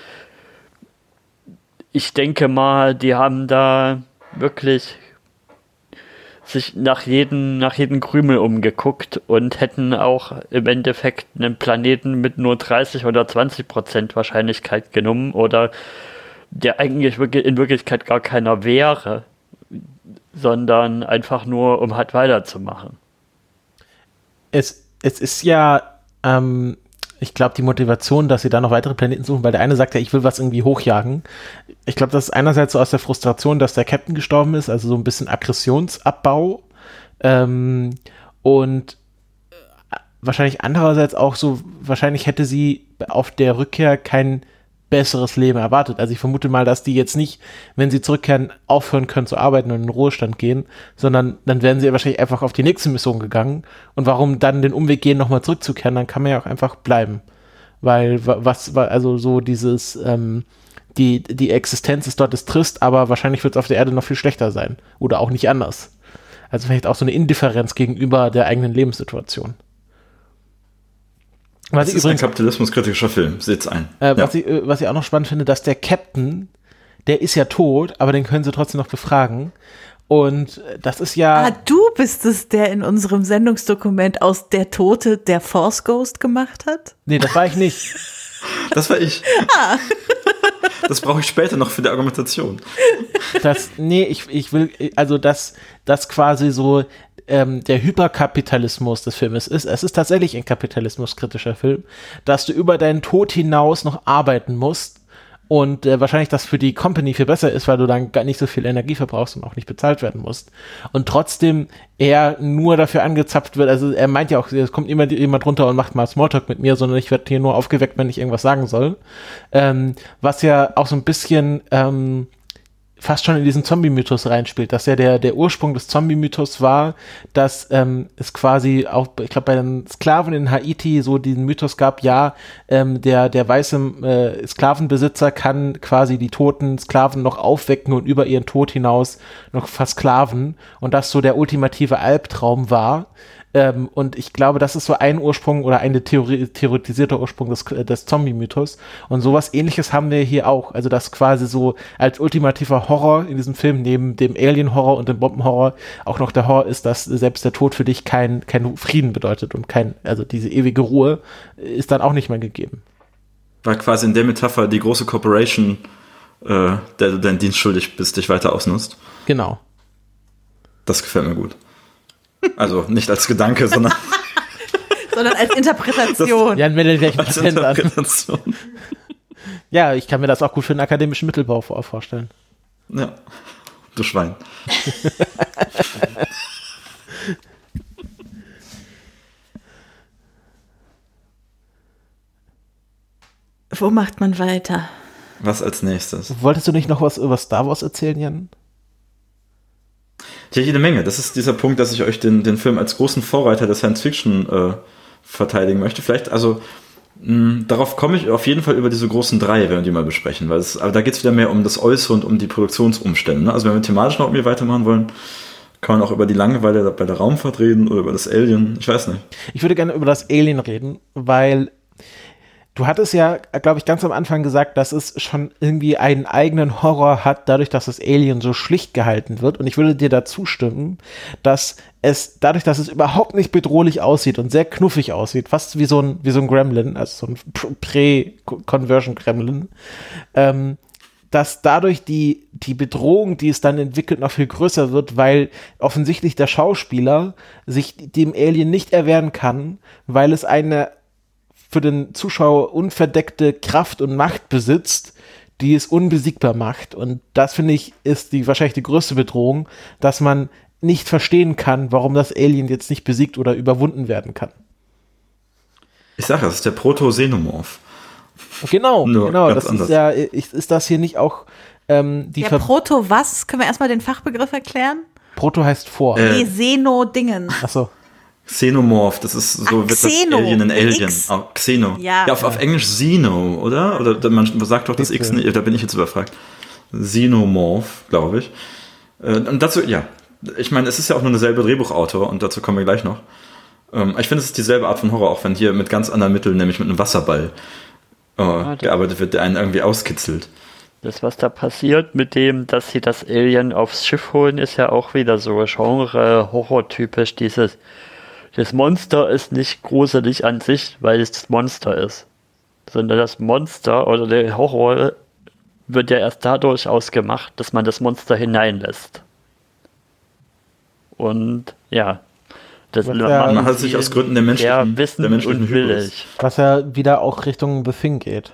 ich denke mal, die haben da wirklich sich nach jedem, nach jedem Krümel umgeguckt und hätten auch im Endeffekt einen Planeten mit nur dreißig oder zwanzig Prozent Wahrscheinlichkeit genommen oder der eigentlich in Wirklichkeit gar keiner wäre, sondern einfach nur, um halt weiterzumachen. Es, es ist ja, ähm, ich glaube, die Motivation, dass sie da noch weitere Planeten suchen, weil der eine sagt ja, ich will was irgendwie hochjagen. Ich glaube, das ist einerseits so aus der Frustration, dass der Captain gestorben ist, also so ein bisschen Aggressionsabbau. Ähm, und wahrscheinlich andererseits auch so, wahrscheinlich hätte sie auf der Rückkehr kein besseres Leben erwartet. Also ich vermute mal, dass die jetzt nicht, wenn sie zurückkehren, aufhören können zu arbeiten und in den Ruhestand gehen, sondern dann wären sie wahrscheinlich einfach auf die nächste Mission gegangen. Und warum dann den Umweg gehen, nochmal zurückzukehren, dann kann man ja auch einfach bleiben. Weil was, also so dieses, ähm, die, die Existenz ist dort ist trist, aber wahrscheinlich wird es auf der Erde noch viel schlechter sein. Oder auch nicht anders. Also vielleicht auch so eine Indifferenz gegenüber der eigenen Lebenssituation. Was das ist übrigens, ein kapitalismuskritischer Film, seht's ein. Äh, was, ja. ich, was ich auch noch spannend finde, dass der Captain, der ist ja tot, aber den können sie trotzdem noch befragen. Und das ist ja... Ah, du bist es, der in unserem Sendungsdokument aus Der Tote der Force Ghost gemacht hat? Nee, das war ich nicht. Das war ich. Ah. Das brauche ich später noch für die Argumentation. Das, nee, ich, ich will, also dass das quasi so ähm, der Hyperkapitalismus des Filmes ist. Es ist tatsächlich ein kapitalismuskritischer Film, dass du über deinen Tod hinaus noch arbeiten musst und äh, wahrscheinlich das für die Company viel besser ist, weil du dann gar nicht so viel Energie verbrauchst und auch nicht bezahlt werden musst. Und trotzdem er nur dafür angezapft wird, also er meint ja auch, es kommt immer jemand runter und macht mal Smalltalk mit mir, sondern ich werde hier nur aufgeweckt, wenn ich irgendwas sagen soll. Ähm, was ja auch so ein bisschen ähm, fast schon in diesen Zombie-Mythos reinspielt, dass ja der, der Ursprung des Zombie-Mythos war, dass ähm, es quasi auch, ich glaube, bei den Sklaven in Haiti so diesen Mythos gab, ja, ähm, der, der weiße äh, Sklavenbesitzer kann quasi die toten Sklaven noch aufwecken und über ihren Tod hinaus noch versklaven und das so der ultimative Albtraum war. Ähm, und ich glaube, das ist so ein Ursprung oder eine Theorie, theoretisierte Ursprung des, des Zombie-Mythos. Und sowas Ähnliches haben wir hier auch. Also das quasi so als ultimativer Horror in diesem Film, neben dem Alien-Horror und dem Bombenhorror, auch noch der Horror ist, dass selbst der Tod für dich kein, kein Frieden bedeutet und kein, also diese ewige Ruhe ist dann auch nicht mehr gegeben. Weil quasi in der Metapher die große Corporation äh, der du deinen Dienst schuldig bist, dich weiter ausnutzt. Genau. Das gefällt mir gut. Also nicht als Gedanke, sondern sondern als Interpretation. Ja, melde gleich ein als Patent an. Interpretation. Ja, ich kann mir das auch gut für den akademischen Mittelbau vor- vorstellen. Ja, du Schwein. Wo macht man weiter? Was als nächstes? Wolltest du nicht noch was über Star Wars erzählen, Jan? Ja, jede Menge. Das ist dieser Punkt, dass ich euch den, den Film als großen Vorreiter der Science Fiction äh, verteidigen möchte. Vielleicht, also mh, darauf komme ich auf jeden Fall über diese großen drei, wenn wir die mal besprechen, weil es, aber da geht es wieder mehr um das Äußere und um die Produktionsumstände. Ne? Also wenn wir thematisch noch irgendwie weitermachen wollen, kann man auch über die Langeweile bei der Raumfahrt reden oder über das Alien. Ich weiß nicht. Ich würde gerne über das Alien reden, weil du hattest ja, glaube ich, ganz am Anfang gesagt, dass es schon irgendwie einen eigenen Horror hat, dadurch, dass das Alien so schlicht gehalten wird. Und ich würde dir da zustimmen, dass es, dadurch, dass es überhaupt nicht bedrohlich aussieht und sehr knuffig aussieht, fast wie so ein, wie so ein Gremlin, also so ein Prä-Conversion-Gremlin, ähm, dass dadurch die, die Bedrohung, die es dann entwickelt, noch viel größer wird, weil offensichtlich der Schauspieler sich dem Alien nicht erwehren kann, weil es eine für den Zuschauer unverdeckte Kraft und Macht besitzt, die es unbesiegbar macht. Und das, finde ich, ist die wahrscheinlich die größte Bedrohung, dass man nicht verstehen kann, warum das Alien jetzt nicht besiegt oder überwunden werden kann. Ich sage, das ist der Proto-Xenomorph. Genau, Nur genau. ganz Das anders. ist ja, ist, ist das hier nicht auch ähm, die Der Ver- Proto was? Können wir erstmal den Fachbegriff erklären? Proto heißt vor. Äh, Nee, Xeno-Dingen. Achso. Xenomorph, das ist so, Ach, wird Xeno, das Alien in mit Alien. X. Oh, Xeno. Ja. Ja, auf, auf Englisch Xeno, oder? Oder man sagt doch das Bitte. X, nicht, da bin ich jetzt überfragt. Xenomorph, glaube ich. Äh, Und dazu, ja, ich meine, es ist ja auch nur derselbe Drehbuchautor und dazu kommen wir gleich noch. Ähm, Ich finde, es ist dieselbe Art von Horror, auch wenn hier mit ganz anderen Mitteln, nämlich mit einem Wasserball äh, gearbeitet wird, der einen irgendwie auskitzelt. Das, was da passiert mit dem, dass sie das Alien aufs Schiff holen, ist ja auch wieder so Genre-Horror-typisch. Dieses, das Monster ist nicht gruselig an sich, weil es das Monster ist. Sondern das Monster oder der Horror wird ja erst dadurch ausgemacht, dass man das Monster hineinlässt. Und ja, das Was ja- Man hat sich aus Gründen der menschlichen, ja, wissen der menschlichen und Hybris. willig. Was ja wieder auch Richtung The Thing geht.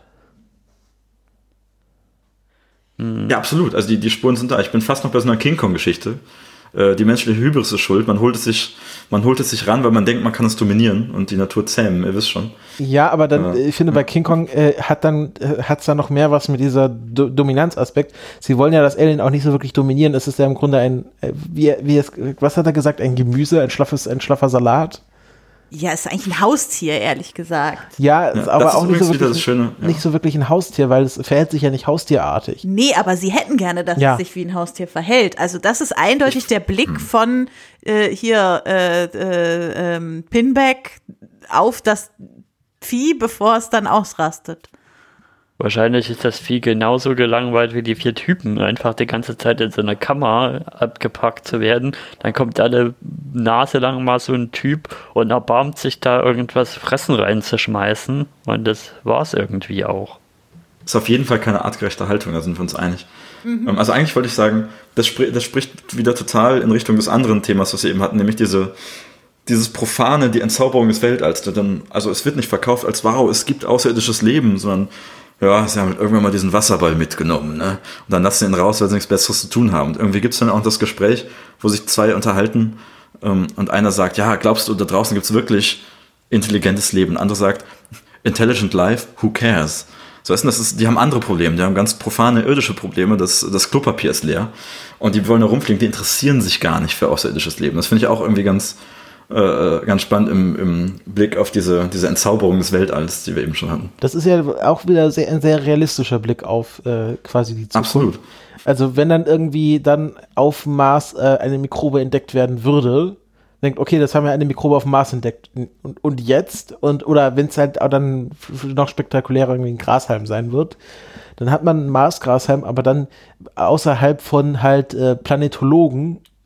Ja, absolut. Also die, die Spuren sind da. Ich bin fast noch bei so einer King Kong-Geschichte. Äh, die menschliche Hybris ist schuld. Man holt es sich, man holt es sich ran, weil man denkt, man kann es dominieren und die Natur zähmen. Ihr wisst schon. Ja, aber dann, Ja. ich finde, bei King Kong äh, hat dann äh, hat's da noch mehr was mit dieser Do- Dominanzaspekt. Sie wollen ja das Alien auch nicht so wirklich dominieren. Es ist ja im Grunde ein, äh, wie, wie es, was hat er gesagt, ein Gemüse, ein schlaffes, ein schlaffer Salat. Ja, ist eigentlich ein Haustier, ehrlich gesagt. Ja, ist Ja, aber das ist auch nicht so, übrigens wieder wirklich, das Schöne, ja. nicht so wirklich ein Haustier, weil es verhält sich ja nicht haustierartig. Nee, aber sie hätten gerne, dass Ja. es sich wie ein Haustier verhält. Also das ist eindeutig der Blick von äh, hier äh, äh, ähm, Pinback auf das Vieh, bevor es dann ausrastet. Wahrscheinlich ist das Vieh genauso gelangweilt wie die vier Typen, einfach die ganze Zeit in so einer Kammer abgepackt zu werden. Dann kommt alle Nase lang mal so ein Typ und erbarmt sich da irgendwas Fressen reinzuschmeißen. Und das war's irgendwie auch. Ist auf jeden Fall keine artgerechte Haltung, da sind wir uns einig. Ähm, Also eigentlich wollte ich sagen, das, spri- das spricht wieder total in Richtung des anderen Themas, was wir eben hatten, nämlich diese, dieses Profane, die Entzauberung des Weltalls. Denn, also es wird nicht verkauft als wow, es gibt außerirdisches Leben, sondern ja, sie haben halt irgendwann mal diesen Wasserball mitgenommen, ne? Und dann lassen sie ihn raus, weil sie nichts Besseres zu tun haben. Und irgendwie gibt es dann auch das Gespräch, wo sich zwei unterhalten ähm, und einer sagt, ja, glaubst du, da draußen gibt es wirklich intelligentes Leben? Und der andere sagt, intelligent life, who cares? So weißt du, das ist, die haben andere Probleme, die haben ganz profane irdische Probleme, das, das Klopapier ist leer und die wollen da rumfliegen, die interessieren sich gar nicht für außerirdisches Leben. Das finde ich auch irgendwie ganz, äh, ganz spannend im, im Blick auf diese, diese Entzauberung des Weltalls, die wir eben schon hatten. Das ist ja auch wieder sehr, ein sehr realistischer Blick auf äh, quasi die Zukunft. Absolut. Also wenn dann irgendwie dann auf dem Mars äh, eine Mikrobe entdeckt werden würde, denkt, okay, das haben wir eine Mikrobe auf dem Mars entdeckt. Und, und jetzt? Und, oder wenn es halt auch dann noch spektakulärer irgendwie ein Grashalm sein wird, dann hat man einen Mars-Grashalm, aber dann außerhalb von halt äh, Planetologen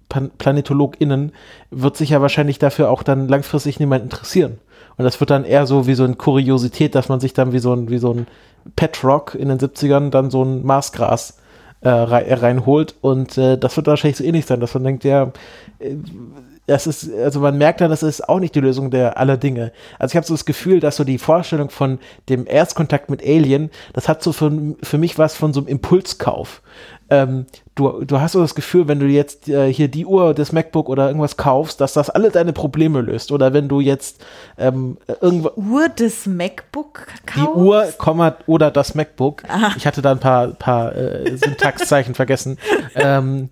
Pan- PlanetologInnen wird sich ja wahrscheinlich dafür auch dann langfristig niemand interessieren. Und das wird dann eher so wie so eine Kuriosität, dass man sich dann wie so ein, wie so ein Pet Rock in den siebzigern dann so ein Marsgras äh, reinholt. Und äh, das wird wahrscheinlich so ähnlich sein, dass man denkt, ja, äh, das ist, also man merkt dann, das ist auch nicht die Lösung der aller Dinge. Also ich habe so das Gefühl, dass so die Vorstellung von dem Erstkontakt mit Alien, das hat so für, für mich was von so einem Impulskauf. Ähm, du, du hast so das Gefühl, wenn du jetzt äh, hier die Uhr des MacBook oder irgendwas kaufst, dass das alle deine Probleme löst. Oder wenn du jetzt ähm, irgendwas... Uhr des MacBook kaufst? Die Uhr, Komma, oder das MacBook. Aha. Ich hatte da ein paar, paar äh, Syntaxzeichen vergessen. Ähm,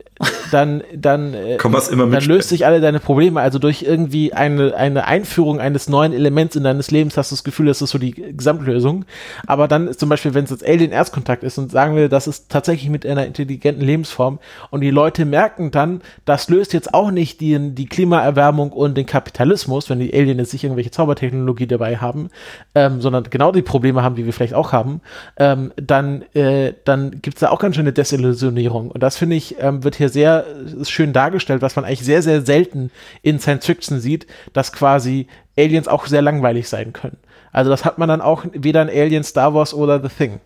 dann, dann, äh, Kommas immer dann löst sich alle deine Probleme. Also durch irgendwie eine, eine Einführung eines neuen Elements in deines Lebens hast du das Gefühl, das ist so die Gesamtlösung. Aber dann ist zum Beispiel, wenn es jetzt Alien Erstkontakt ist und sagen wir, das ist tatsächlich mit einer intelligenten Lebensform und die Leute merken dann, das löst jetzt auch nicht die, die Klimaerwärmung und den Kapitalismus, wenn die Alien jetzt nicht irgendwelche Zaubertechnologie dabei haben, ähm, sondern genau die Probleme haben, die wir vielleicht auch haben, ähm, dann, äh, dann gibt es da auch ganz schöne Desillusionierung. Und das finde ich, ähm, wird hier sehr schön dargestellt, was man eigentlich sehr, sehr selten in Science Fiction sieht, dass quasi Aliens auch sehr langweilig sein können. Also das hat man dann auch weder in Alien, Star Wars oder The Thing.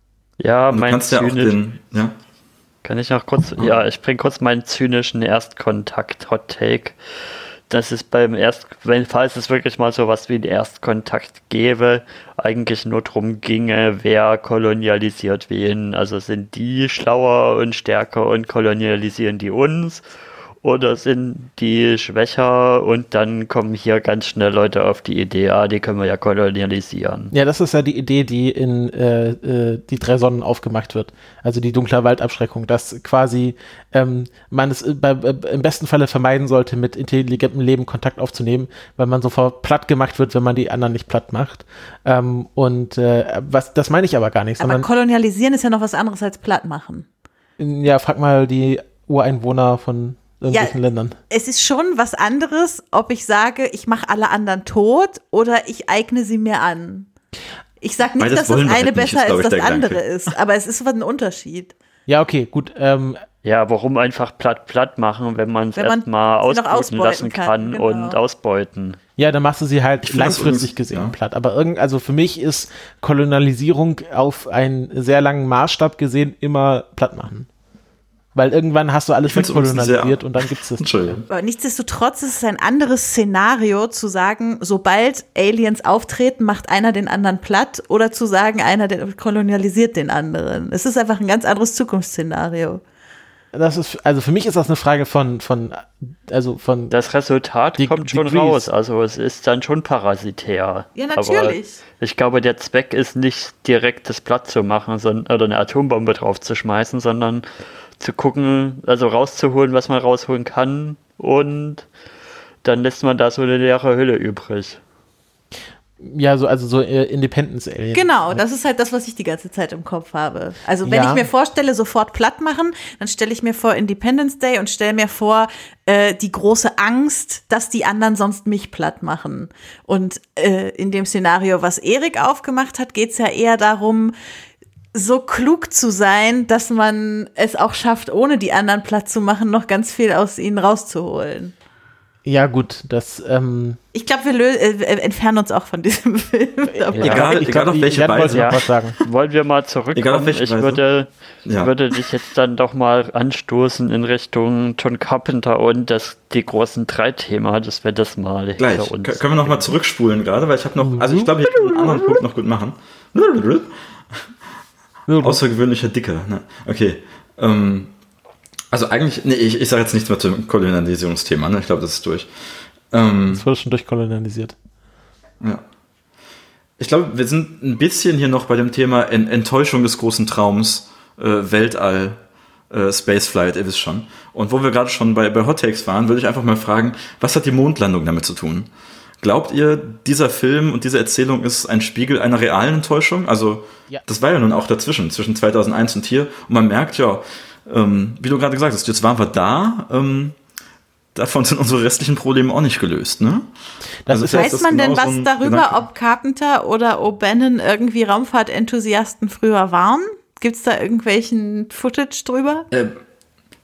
Ja, Und du mein kannst ja auch den, ja. Kann ich noch kurz, ja, ich bringe kurz meinen zynischen Erstkontakt-Hot-Take. Dass es beim Erst, wenn, falls es wirklich mal sowas wie einen Erstkontakt gäbe, eigentlich nur darum ginge, wer kolonialisiert wen. Also sind die schlauer und stärker und kolonialisieren die uns? Oder sind die schwächer und dann kommen hier ganz schnell Leute auf die Idee, ah, die können wir ja kolonialisieren. Ja, das ist ja die Idee, die in äh, äh, die drei Sonnen aufgemacht wird. Also die dunkle Waldabschreckung, dass quasi ähm, man es bei, äh, im besten Falle vermeiden sollte, mit intelligentem Leben Kontakt aufzunehmen, weil man sofort platt gemacht wird, wenn man die anderen nicht platt macht. Ähm, und äh, was, das meine ich aber gar nicht. Aber Sondern, kolonialisieren ist ja noch was anderes als platt machen. Ja, frag mal die Ureinwohner von irgendwelchen ja, Ländern. Es ist schon was anderes, ob ich sage, ich mache alle anderen tot oder ich eigne sie mir an. Ich sage nicht, Beides dass das wollen wir eine halt nicht, besser ist, glaub als ich, das der andere Gedanke. ist, aber es ist ein Unterschied. Ja, okay, gut. Ähm, Ja, warum einfach platt platt machen, wenn man es Wenn man erstmal sie noch ausbrüten ausbeuten lassen kann, kann, genau. und ausbeuten. Ja, dann machst du sie halt Ich find das langfristig übrigens- gesehen ja. platt. Aber irgend, also für mich ist Kolonialisierung auf einen sehr langen Maßstab gesehen immer platt machen. Weil irgendwann hast du alles Ich find's übrigens wegkolonialisiert sehr- und dann gibt's das. Entschuldigung. Aber nichtsdestotrotz ist es ein anderes Szenario zu sagen, sobald Aliens auftreten, macht einer den anderen platt oder zu sagen, einer den, kolonialisiert den anderen. Es ist einfach ein ganz anderes Zukunftsszenario. Das ist, also für mich ist das eine Frage von, von, also von, Das Resultat Die- kommt schon Degrees. raus, also es ist dann schon parasitär. Ja, natürlich. Aber ich glaube, der Zweck ist nicht direkt das platt zu machen sondern, oder eine Atombombe drauf zu schmeißen, sondern zu gucken, also rauszuholen, was man rausholen kann, und dann lässt man da so eine leere Hülle übrig. ja, so, also so äh, Independence Alien. Genau, das ist halt das, was ich die ganze Zeit im Kopf habe. Also wenn Ja. ich mir vorstelle, sofort platt machen, dann stelle ich mir vor Independence Day und stelle mir vor, äh, die große Angst, dass die anderen sonst mich platt machen. Und äh, in dem Szenario, was Erik aufgemacht hat, geht es ja eher darum, so klug zu sein, dass man es auch schafft, ohne die anderen platt zu machen, noch ganz viel aus ihnen rauszuholen. Ja, gut, das, ähm, Ich glaube, wir lö- äh, entfernen uns auch von diesem Film. Ja. Egal, ich egal glaub, auf die welche Jan wollte Weise. noch Ja. was sagen. Wollen wir mal Egal auf zurückkommen? welche Ich Weise. würde, Ja. würde dich jetzt dann doch mal anstoßen in Richtung John Carpenter und das, die großen drei Thema, dass wir das mal Gleich. hinter uns K- Können wir noch mal zurückspulen gerade, weil ich habe noch, also ich glaube, ich kann einen anderen Punkt noch gut machen. Außergewöhnlicher Dicker. Ne? Okay. Ähm, also eigentlich, nee, ich, ich sage jetzt nichts mehr zum Kolonialisierungsthema. Ne? Ich glaube, das ist durch. Ähm, Das wurde schon durchkolonialisiert. ja. Ich glaube, wir sind ein bisschen hier noch bei dem Thema Ent- Enttäuschung des großen Traums, äh, Weltall, äh, Spaceflight, ihr wisst schon. Und wo wir gerade schon bei, bei Hot Takes waren, würde ich einfach mal fragen, was hat die Mondlandung damit zu tun? Glaubt ihr, dieser Film und diese Erzählung ist ein Spiegel einer realen Enttäuschung? Also, Ja. das war ja nun auch dazwischen, zwischen zweitausendeins und hier. Und man merkt ja, ähm, wie du gerade gesagt hast, jetzt waren wir da, ähm, davon sind unsere restlichen Probleme auch nicht gelöst, ne? Das Also ist vielleicht Weiß das man denn genau was so ein darüber, Gedanke. ob Carpenter oder O'Bannon irgendwie Raumfahrtenthusiasten früher waren? Gibt es da irgendwelchen Footage drüber? Äh,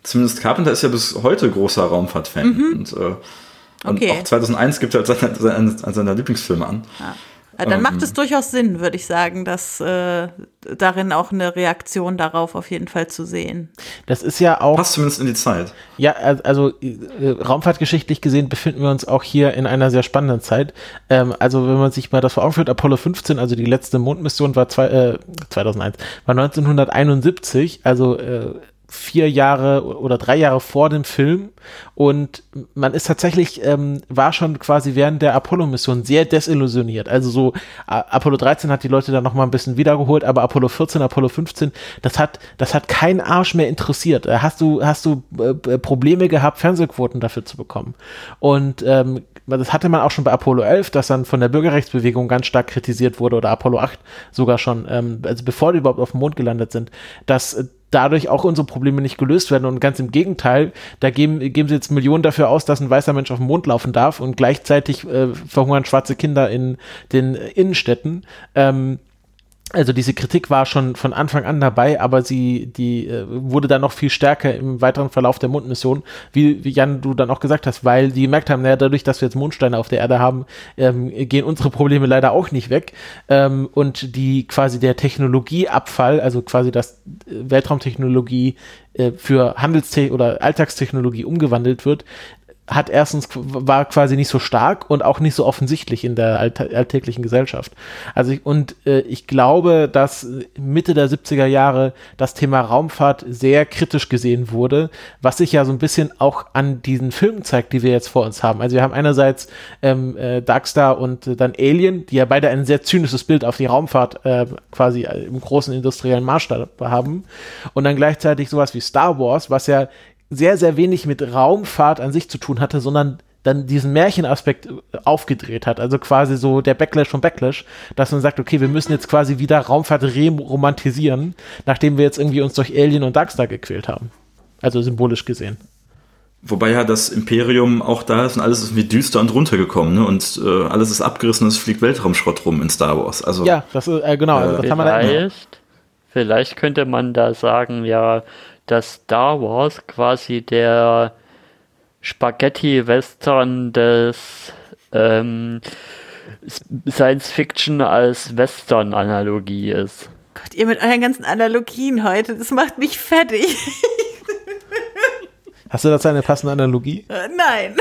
zumindest Carpenter ist ja bis heute großer Raumfahrt-Fan. Mhm. Und, äh, okay. und auch zweitausendeins gibt er halt seine, seine, seine Lieblingsfilme an. Ja. Ja, dann ähm, macht es durchaus Sinn, würde ich sagen, dass äh, darin auch eine Reaktion darauf auf jeden Fall zu sehen. Das ist ja auch... Passt zumindest in die Zeit. Ja, also äh, raumfahrtgeschichtlich gesehen befinden wir uns auch hier in einer sehr spannenden Zeit. Ähm, also wenn man sich mal das vor Augen führt, Apollo fünfzehn, also die letzte Mondmission war zwei, äh, zweitausendeins, war neunzehnhunderteinundsiebzig, also äh, vier Jahre oder drei Jahre vor dem Film, und man ist tatsächlich, ähm, war schon quasi während der Apollo-Mission sehr desillusioniert. Also so äh, Apollo dreizehn hat die Leute dann nochmal ein bisschen wiedergeholt, aber Apollo vierzehn, Apollo fünfzehn, das hat, das hat keinen Arsch mehr interessiert. Äh, hast du, hast du äh, Probleme gehabt, Fernsehquoten dafür zu bekommen? Und ähm, das hatte man auch schon bei Apollo elf, das dann von der Bürgerrechtsbewegung ganz stark kritisiert wurde, oder Apollo acht sogar schon, ähm, also bevor die überhaupt auf dem Mond gelandet sind, dass äh, dadurch auch unsere Probleme nicht gelöst werden, und ganz im Gegenteil, da geben, geben sie jetzt Millionen dafür aus, dass ein weißer Mensch auf dem Mond laufen darf, und gleichzeitig äh, verhungern schwarze Kinder in den Innenstädten. Ähm, Also diese Kritik war schon von Anfang an dabei, aber sie die äh, wurde dann noch viel stärker im weiteren Verlauf der Mondmission, wie, wie Jan, du dann auch gesagt hast, weil die gemerkt haben, naja, dadurch, dass wir jetzt Mondsteine auf der Erde haben, ähm, gehen unsere Probleme leider auch nicht weg, ähm, und die quasi der Technologieabfall, also quasi das Weltraumtechnologie äh, für Handelstechnologie oder Alltagstechnologie umgewandelt wird, hat erstens, war quasi nicht so stark und auch nicht so offensichtlich in der allt- alltäglichen Gesellschaft. Also ich, und äh, ich glaube, dass Mitte der siebziger Jahre das Thema Raumfahrt sehr kritisch gesehen wurde, was sich ja so ein bisschen auch an diesen Filmen zeigt, die wir jetzt vor uns haben. Also wir haben einerseits ähm, äh, Darkstar und äh, dann Alien, die ja beide ein sehr zynisches Bild auf die Raumfahrt äh, quasi im großen industriellen Maßstab haben, und dann gleichzeitig sowas wie Star Wars, was ja sehr, sehr wenig mit Raumfahrt an sich zu tun hatte, sondern dann diesen Märchenaspekt aufgedreht hat. Also quasi so der Backlash von Backlash, dass man sagt, okay, wir müssen jetzt quasi wieder Raumfahrt remantisieren, nachdem wir jetzt irgendwie uns durch Alien und Darkstar gequält haben. Also symbolisch gesehen. Wobei ja das Imperium auch da ist und alles ist irgendwie düster und runtergekommen, ne? Und äh, alles ist abgerissen, es fliegt Weltraumschrott rum in Star Wars. Also, ja, das ist, äh, genau. Also äh, das haben wir da immer. Vielleicht könnte man da sagen, ja, dass Star Wars quasi der Spaghetti-Western des ähm, Science-Fiction als Western-Analogie ist. Gott, ihr mit euren ganzen Analogien heute, das macht mich fertig. Hast du dazu eine passende Analogie? Äh, nein.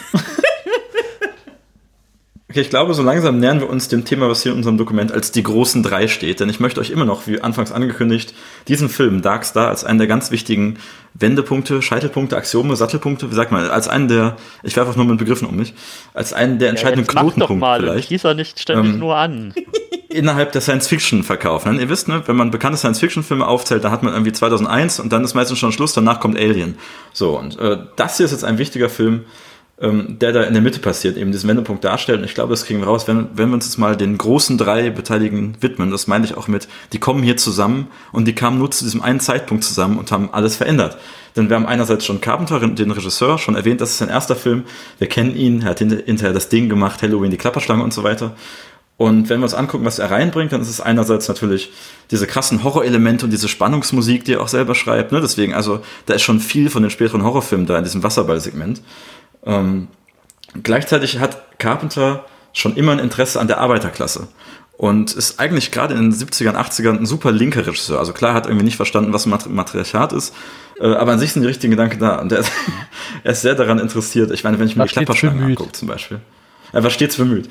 Okay, ich glaube, so langsam nähern wir uns dem Thema, was hier in unserem Dokument als die großen drei steht. Denn ich möchte euch immer noch, wie anfangs angekündigt, diesen Film Darkstar als einen der ganz wichtigen Wendepunkte, Scheitelpunkte, Axiome, Sattelpunkte, wie sagt man, als einen der, ich werfe auch nur mit Begriffen um mich, als einen der entscheidenden ja, Knotenpunkte vielleicht. Teaser nicht ständig ähm, nur an. Innerhalb der Science-Fiction-Verkauf. Ne? Ihr wisst, ne, wenn man bekannte Science-Fiction-Filme aufzählt, dann hat man irgendwie zweitausendeins und dann ist meistens schon Schluss, danach kommt Alien. So, und äh, das hier ist jetzt ein wichtiger Film, ähm, der da in der Mitte passiert, eben diesen Wendepunkt darstellt. Und ich glaube, das kriegen wir raus, wenn, wenn wir uns jetzt mal den großen drei Beteiligten widmen. Das meine ich auch mit, die kommen hier zusammen und die kamen nur zu diesem einen Zeitpunkt zusammen und haben alles verändert. Denn wir haben einerseits John Carpenter, den Regisseur, schon erwähnt, das ist sein erster Film. Wir kennen ihn, er hat hinterher das Ding gemacht, Halloween, die Klapperschlange und so weiter. Und wenn wir uns angucken, was er reinbringt, dann ist es einerseits natürlich diese krassen Horrorelemente und diese Spannungsmusik, die er auch selber schreibt. Ne? Deswegen, also da ist schon viel von den späteren Horrorfilmen da in diesem Wasserball-Segment. Ähm, gleichzeitig hat Carpenter schon immer ein Interesse an der Arbeiterklasse und ist eigentlich gerade in den siebzigern, achtzigern ein super linker Regisseur. Also klar, hat irgendwie nicht verstanden, was Matriarchat ist, äh, aber an sich sind die richtigen Gedanken da. Und er ist, er ist sehr daran interessiert. Ich meine, wenn ich mir was die Klapperschlange angucke zum Beispiel. Er war stets bemüht.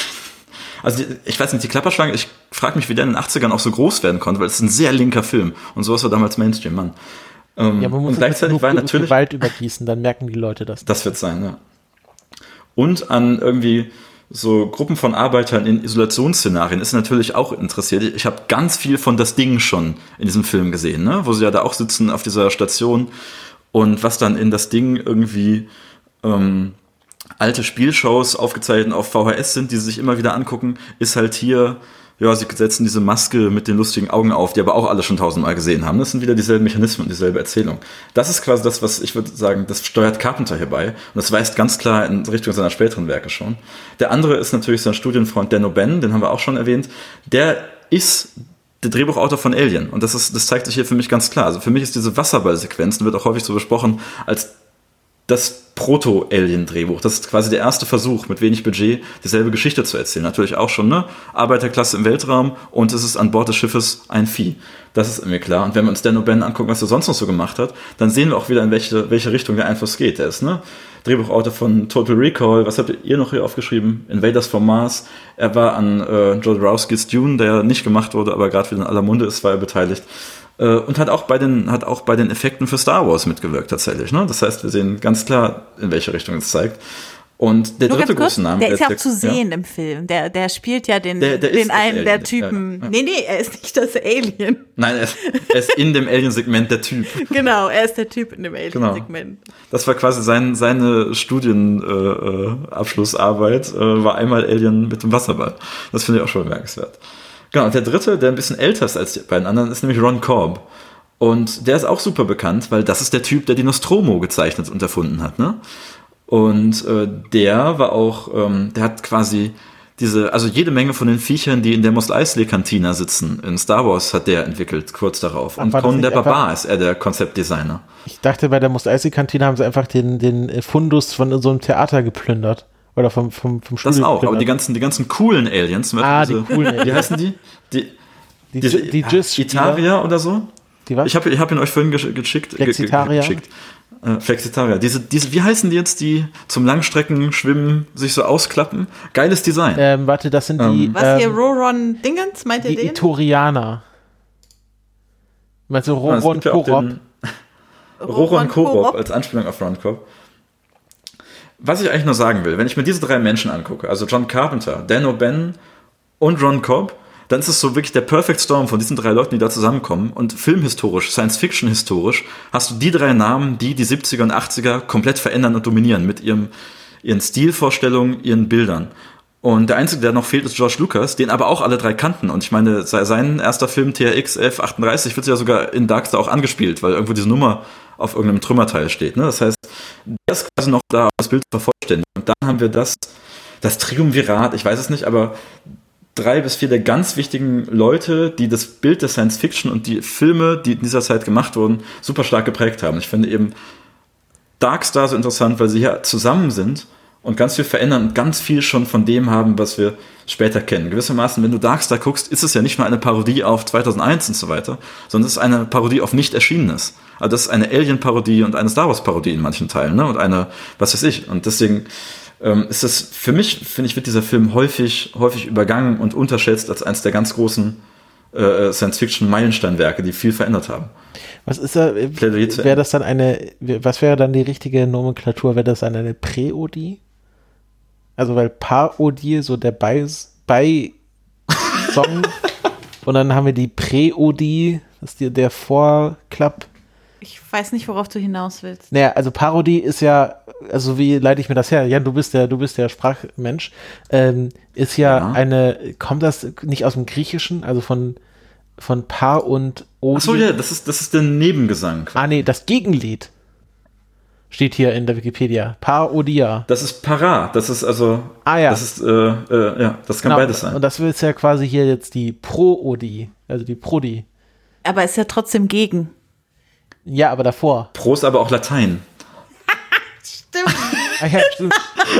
Also die, ich weiß nicht, die Klapperschlange, ich frage mich, wie der in den achtzigern auch so groß werden konnte, weil es ist ein sehr linker Film. Und sowas war damals Mainstream, Mann. Ähm, ja, man muss und gleichzeitig war natürlich Gewalt übergießen, dann merken die Leute das. Das wird sein, ja. Und an irgendwie so Gruppen von Arbeitern in Isolationsszenarien ist natürlich auch interessiert. Ich habe ganz viel von Das Ding schon in diesem Film gesehen, ne? Wo sie ja da auch sitzen auf dieser Station und was dann in Das Ding irgendwie ähm, alte Spielshows aufgezeichnet auf V H S sind, die sie sich immer wieder angucken, ist halt hier, ja, sie setzen diese Maske mit den lustigen Augen auf, die aber auch alle schon tausendmal gesehen haben. Das sind wieder dieselben Mechanismen und dieselbe Erzählung. Das ist quasi das, was ich würde sagen, das steuert Carpenter hierbei. Und das weist ganz klar in Richtung seiner späteren Werke schon. Der andere ist natürlich sein Studienfreund Dan O'Bannon, den haben wir auch schon erwähnt. Der ist der Drehbuchautor von Alien. Und das ist, das zeigt sich hier für mich ganz klar. Also für mich ist diese Wasserball-Sequenz, wird auch häufig so besprochen, als das Proto-Alien-Drehbuch. Das ist quasi der erste Versuch, mit wenig Budget dieselbe Geschichte zu erzählen. Natürlich auch schon, ne? Arbeiterklasse im Weltraum und es ist an Bord des Schiffes ein Vieh. Das ist mir klar. Und wenn wir uns Dan O'Bannon angucken, was er sonst noch so gemacht hat, dann sehen wir auch wieder, in welche, welche Richtung der Einfluss geht. Der ist, ne? Drehbuchautor von Total Recall. Was habt ihr noch hier aufgeschrieben? Invaders from Mars. Er war an äh, Jodorowskis Dune, der nicht gemacht wurde, aber gerade wieder in aller Munde ist, war er beteiligt. Und hat auch bei den hat auch bei den Effekten für Star Wars mitgewirkt tatsächlich. Ne? Das heißt, wir sehen ganz klar, in welche Richtung es zeigt. Und der Nur dritte kurz, große Name, der ist ja auch der, zu sehen ja? im Film. Der, der spielt ja den, der, der den einen Alien, der Typen. ja, ja. Nee, nee, er ist nicht das Alien. Nein, er ist, er ist in dem Alien-Segment der Typ. Genau, er ist der Typ in dem Alien-Segment. Genau. Das war quasi sein, seine Studienabschlussarbeit, äh, äh, war einmal Alien mit dem Wasserball. Das finde ich auch schon bemerkenswert. Genau, und der dritte, der ein bisschen älter ist als die beiden anderen, ist nämlich Ron Cobb. Und der ist auch super bekannt, weil das ist der Typ, der die Nostromo gezeichnet und erfunden hat, ne? Und äh, der war auch, ähm, der hat quasi diese, also jede Menge von den Viechern, die in der Mos Eisley Cantina sitzen, in Star Wars hat der entwickelt, kurz darauf. Und Conan der Barbar ist er der Konzeptdesigner. Ich dachte, bei der Mos Eisley Cantina haben sie einfach den, den Fundus von so einem Theater geplündert. Oder vom, vom, vom Studio Das auch, geplündert. aber die ganzen, die ganzen coolen Aliens. Ah, diese, die coolen Aliens. Wie heißen die? Die, Die, diese, die, die Jizz- Itaria oder so? Die was? Ich habe ich hab ihn euch vorhin gesch- geschickt. Flexitaria? Ge- geschickt. Äh, Flexitaria. Diese, diese, wie heißen die jetzt, die zum Langstrecken schwimmen, sich so ausklappen? Geiles Design. Ähm, warte, das sind die. Was ähm, hier, Roron Dingens, meint ihr Die den? Itorianer. Meinst du Ah, es Roron gibt ja auch Korob? den Roron Korob als Anspielung auf Ron Cobb. Was ich eigentlich nur sagen will, wenn ich mir diese drei Menschen angucke, also John Carpenter, Dan O'Bannon und Ron Cobb, dann ist es so wirklich der Perfect Storm von diesen drei Leuten, die da zusammenkommen. Und filmhistorisch, Science-Fiction-historisch, hast du die drei Namen, die die siebziger und achtziger komplett verändern und dominieren mit ihrem, ihren Stilvorstellungen, ihren Bildern. Und der Einzige, der noch fehlt, ist George Lucas, den aber auch alle drei kannten. Und ich meine, sein erster Film T R X elf achtunddreißig wird ja sogar in Darkstar auch angespielt, weil irgendwo diese Nummer auf irgendeinem Trümmerteil steht. Ne? Das heißt, der ist quasi noch da, um das Bild zu vervollständigen. Und dann haben wir das, das Triumvirat, ich weiß es nicht, aber drei bis vier der ganz wichtigen Leute, die das Bild der Science Fiction und die Filme, die in dieser Zeit gemacht wurden, super stark geprägt haben. Ich finde eben Darkstar so interessant, weil sie hier zusammen sind und ganz viel verändern und ganz viel schon von dem haben, was wir später kennen. Gewissermaßen, wenn du Darkstar guckst, ist es ja nicht nur eine Parodie auf zweitausendeins und so weiter, sondern es ist eine Parodie auf Nicht-Erschienenes. Also das ist eine Alien-Parodie und eine Star Wars-Parodie in manchen Teilen, ne? Und eine, was weiß ich. Und deswegen ähm, ist es, für mich, finde ich, wird dieser Film häufig, häufig übergangen und unterschätzt als eines der ganz großen äh, Science-Fiction-Meilensteinwerke, die viel verändert haben. Was ist da, wäre das dann eine, was wäre dann die richtige Nomenklatur? Wäre das dann eine Präodie? Also, weil Parodie so der Bei-Song und dann haben wir die Präodie, das ist die, der Vorklapp. Ich weiß nicht, worauf du hinaus willst. Naja, also Parodie ist ja, also wie leite ich mir das her? Jan, du bist der, du bist der Sprachmensch. Ähm, ist ja, ja eine, kommt das nicht aus dem Griechischen, also von, von Par und Odi? Ach so, ja, das ist, das ist der Nebengesang. Ah, nee, das Gegenlied steht hier in der Wikipedia. Parodia. Das ist Para, das ist also, ah, ja. das ist, äh, äh, ja, das kann genau, beides sein. Und das ist ja quasi hier jetzt die Proodie, also die Prodi. Aber ist ja trotzdem gegen. Ja, aber davor. Pro ist aber auch Latein. Stimmt. Ah, ja, stimmt.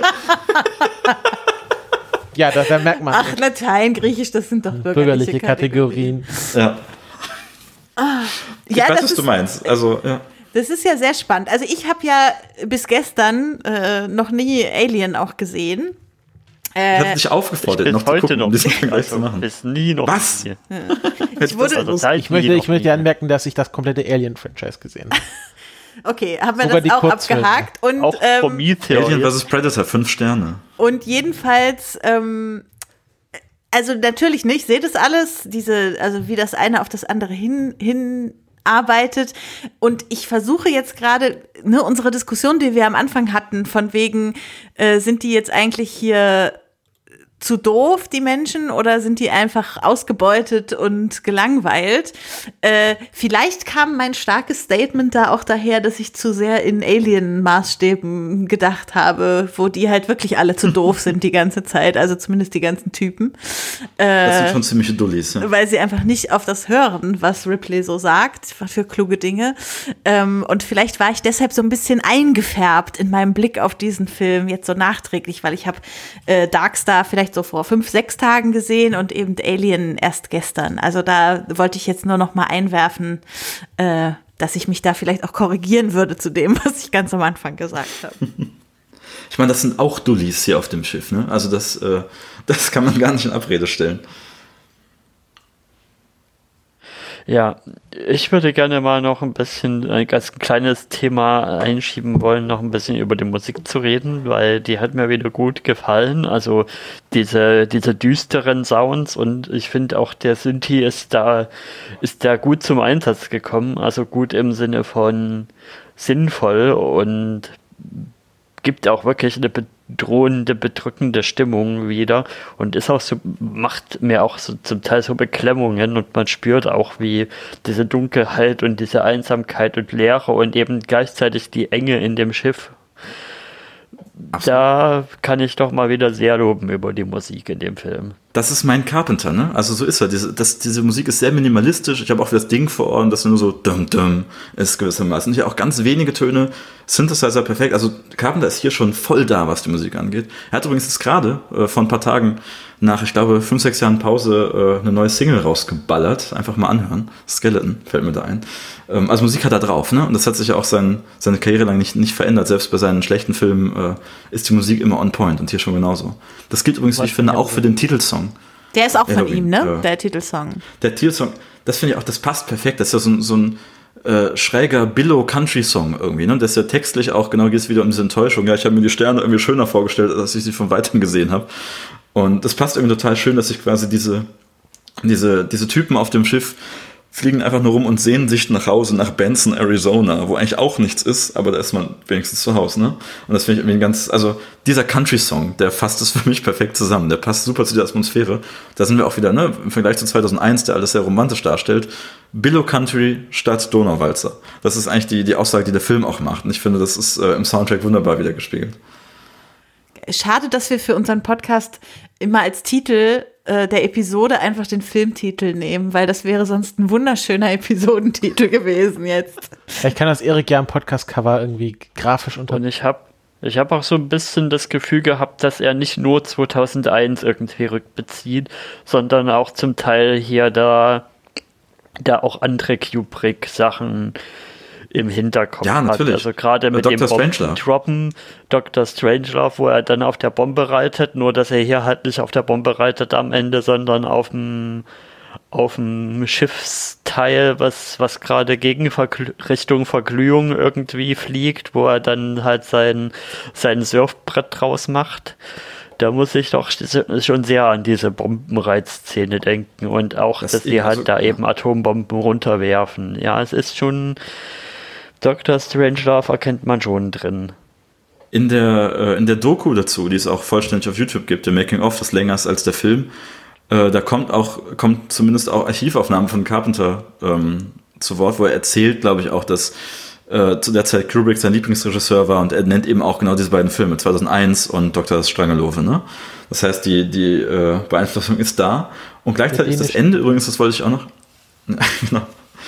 Ja, da, da merkt man. Ach, Latein, Griechisch, das sind doch bürgerliche, bürgerliche Kategorien. Kategorien. Ja. Ah, Ich ja, weiß, das was ist, du meinst. Also, ja. Das ist ja sehr spannend. Also ich habe ja bis gestern äh, noch nie Alien auch gesehen. Äh, ich habe dich aufgefordert, noch zu gucken, noch um diesen Vergleich zu machen. Ist nie noch. Was? Ja. Ich, wurde, also ich möchte, ich möchte anmerken, dass ich das komplette Alien-Franchise gesehen habe. Okay, haben wir Sogar das auch Kurzfilme. abgehakt. Und, auch ähm, Prometheus. Alien versus. Predator, fünf Sterne. Und jedenfalls, ähm, also natürlich nicht, seht das alles, diese, also wie das eine auf das andere hin, hin arbeitet. Und ich versuche jetzt gerade, ne, unsere Diskussion, die wir am Anfang hatten, von wegen, äh, sind die jetzt eigentlich hier zu doof, die Menschen, oder sind die einfach ausgebeutet und gelangweilt? Äh, vielleicht kam mein starkes Statement da auch daher, dass ich zu sehr in Alien-Maßstäben gedacht habe, wo die halt wirklich alle zu doof sind die ganze Zeit, also zumindest die ganzen Typen. Äh, das sind schon ziemliche Dullis. Ja. Weil sie einfach nicht auf das hören, was Ripley so sagt, für kluge Dinge. Ähm, und vielleicht war ich deshalb so ein bisschen eingefärbt in meinem Blick auf diesen Film, jetzt so nachträglich, weil ich habe äh, Darkstar vielleicht so vor fünf, sechs Tagen gesehen und eben Alien erst gestern. Also da wollte ich jetzt nur noch mal einwerfen, äh, dass ich mich da vielleicht auch korrigieren würde zu dem, was ich ganz am Anfang gesagt habe. Ich meine, das sind auch Dullis hier auf dem Schiff, ne? Also das, äh, das kann man gar nicht in Abrede stellen. Ja, ich würde gerne mal noch ein bisschen ein ganz kleines Thema einschieben wollen, noch ein bisschen über die Musik zu reden, weil die hat mir wieder gut gefallen. Also diese, diese düsteren Sounds, und ich finde auch der Synthi ist da, ist da gut zum Einsatz gekommen. Also gut im Sinne von sinnvoll und gibt auch wirklich eine bedrohende, bedrückende Stimmung wieder und ist auch so, macht mir auch so zum Teil so Beklemmungen, und man spürt auch, wie diese Dunkelheit und diese Einsamkeit und Leere und eben gleichzeitig die Enge in dem Schiff. Absolut. Da kann ich doch mal wieder sehr loben über die Musik in dem Film. Das ist mein Carpenter, ne? Also so ist er. Diese, das, diese Musik ist sehr minimalistisch. Ich habe auch das Ding vor Ohren, das nur so dum dum ist gewissermaßen. Und hier auch ganz wenige Töne. Synthesizer perfekt. Also Carpenter ist hier schon voll da, was die Musik angeht. Er hat übrigens jetzt gerade äh, vor ein paar Tagen nach, ich glaube, fünf, sechs Jahren Pause äh, eine neue Single rausgeballert. Einfach mal anhören. Skeleton fällt mir da ein. Ähm, also Musik hat er drauf, ne? Und das hat sich ja auch sein, seine Karriere lang nicht, nicht verändert. Selbst bei seinen schlechten Filmen äh, ist die Musik immer on point, und hier schon genauso. Das gilt übrigens, wie ich finde, auch für den Titelsong. Der ist auch von Halloween, ihm, ne? äh, der Titelsong. Der Titelsong, das finde ich auch, das passt perfekt. Das ist ja so, so ein äh, schräger Billow-Country-Song irgendwie, ne? Das ist ja textlich auch, genau, geht es wieder um diese Enttäuschung. Ja, ich habe mir die Sterne irgendwie schöner vorgestellt, als ich sie von Weitem gesehen habe. Und das passt irgendwie total schön, dass sich quasi diese, diese, diese Typen auf dem Schiff fliegen einfach nur rum und sehnen sich nach Hause, nach Benson, Arizona, wo eigentlich auch nichts ist, aber da ist man wenigstens zu Hause, ne? Und das finde ich irgendwie ganz, also dieser Country-Song, der fasst es für mich perfekt zusammen, der passt super zu der Atmosphäre. Da sind wir auch wieder, ne, im Vergleich zu zweitausendeins, der alles sehr romantisch darstellt, Billow Country statt Donauwalzer. Das ist eigentlich die, die Aussage, die der Film auch macht, und ich finde, das ist äh, im Soundtrack wunderbar wiedergespiegelt. Schade, dass wir für unseren Podcast immer als Titel äh, der Episode einfach den Filmtitel nehmen, weil das wäre sonst ein wunderschöner Episodentitel gewesen jetzt. Ich kann das Erik ja im Podcast-Cover irgendwie grafisch unter... Und ich habe ich hab auch so ein bisschen das Gefühl gehabt, dass er nicht nur zweitausendeins irgendwie rückbezieht, sondern auch zum Teil hier da, da auch andere Kubrick-Sachen im Hinterkopf ja, natürlich. hat. Also gerade mit Doktor dem Bomben-Droppen, Doktor Strangelove, wo er dann auf der Bombe reitet, nur dass er hier halt nicht auf der Bombe reitet am Ende, sondern auf dem auf dem Schiffsteil, was, was gerade gegen Vergl- Richtung Verglühung irgendwie fliegt, wo er dann halt sein, sein Surfbrett draus macht. Da muss ich doch schon sehr an diese Bombenreizszene denken, und auch, das dass sie halt so, da ja. eben Atombomben runterwerfen. Ja, es ist schon, Doktor Strangelove erkennt man schon drin. In der, äh, in der Doku dazu, die es auch vollständig auf YouTube gibt, der Making-of, das länger ist als der Film, äh, da kommt auch, kommt zumindest auch Archivaufnahmen von Carpenter ähm, zu Wort, wo er erzählt, glaube ich, auch, dass äh, zu der Zeit Kubrick sein Lieblingsregisseur war, und er nennt eben auch genau diese beiden Filme, zweitausendeins und Doktor Strangelove, ne? Das heißt, die, die äh, Beeinflussung ist da, und gleichzeitig ist das Ende, übrigens, das wollte ich auch noch, genau,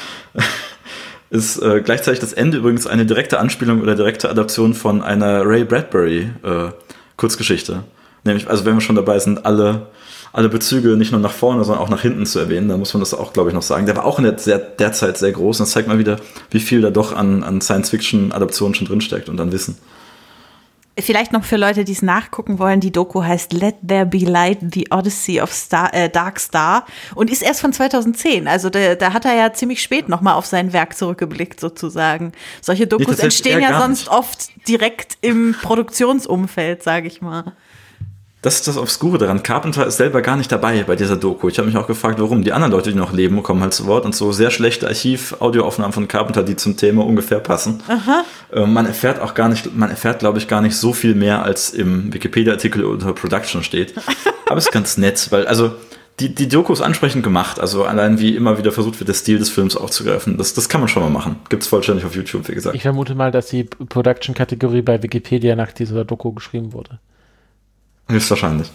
ist äh, gleichzeitig das Ende übrigens eine direkte Anspielung oder direkte Adaption von einer Ray Bradbury äh, Kurzgeschichte. Nämlich, also wenn wir schon dabei sind, alle, alle Bezüge nicht nur nach vorne, sondern auch nach hinten zu erwähnen, dann muss man das auch, glaube ich, noch sagen. Der war auch in der, sehr, der Zeit sehr groß, und das zeigt mal wieder, wie viel da doch an, an Science-Fiction-Adaptionen schon drinsteckt und an Wissen. Vielleicht noch für Leute, die es nachgucken wollen, die Doku heißt Let There Be Light, The Odyssey of Star, äh, Dark Star, und ist erst von zweitausendzehn. Also da, da hat er ja ziemlich spät nochmal auf sein Werk zurückgeblickt sozusagen. Solche Dokus entstehen ja sonst nicht. oft direkt im Produktionsumfeld, sage ich mal. das ist das Obskure daran. Carpenter ist selber gar nicht dabei bei dieser Doku. Ich habe mich auch gefragt, warum. Die anderen Leute, die noch leben, kommen halt zu Wort und so sehr schlechte Archiv-Audioaufnahmen von Carpenter, die zum Thema ungefähr passen. Aha. Äh, man erfährt auch gar nicht, man erfährt, glaube ich, gar nicht so viel mehr, als im Wikipedia-Artikel unter Production steht. Aber es ist ganz nett, weil, also, die, die Doku ist ansprechend gemacht. Also allein wie immer wieder versucht wird, der Stil des Films aufzugreifen. Das, das kann man schon mal machen. Gibt's vollständig auf YouTube, wie gesagt. Ich vermute mal, dass die Production-Kategorie bei Wikipedia nach dieser Doku geschrieben wurde. Höchstwahrscheinlich.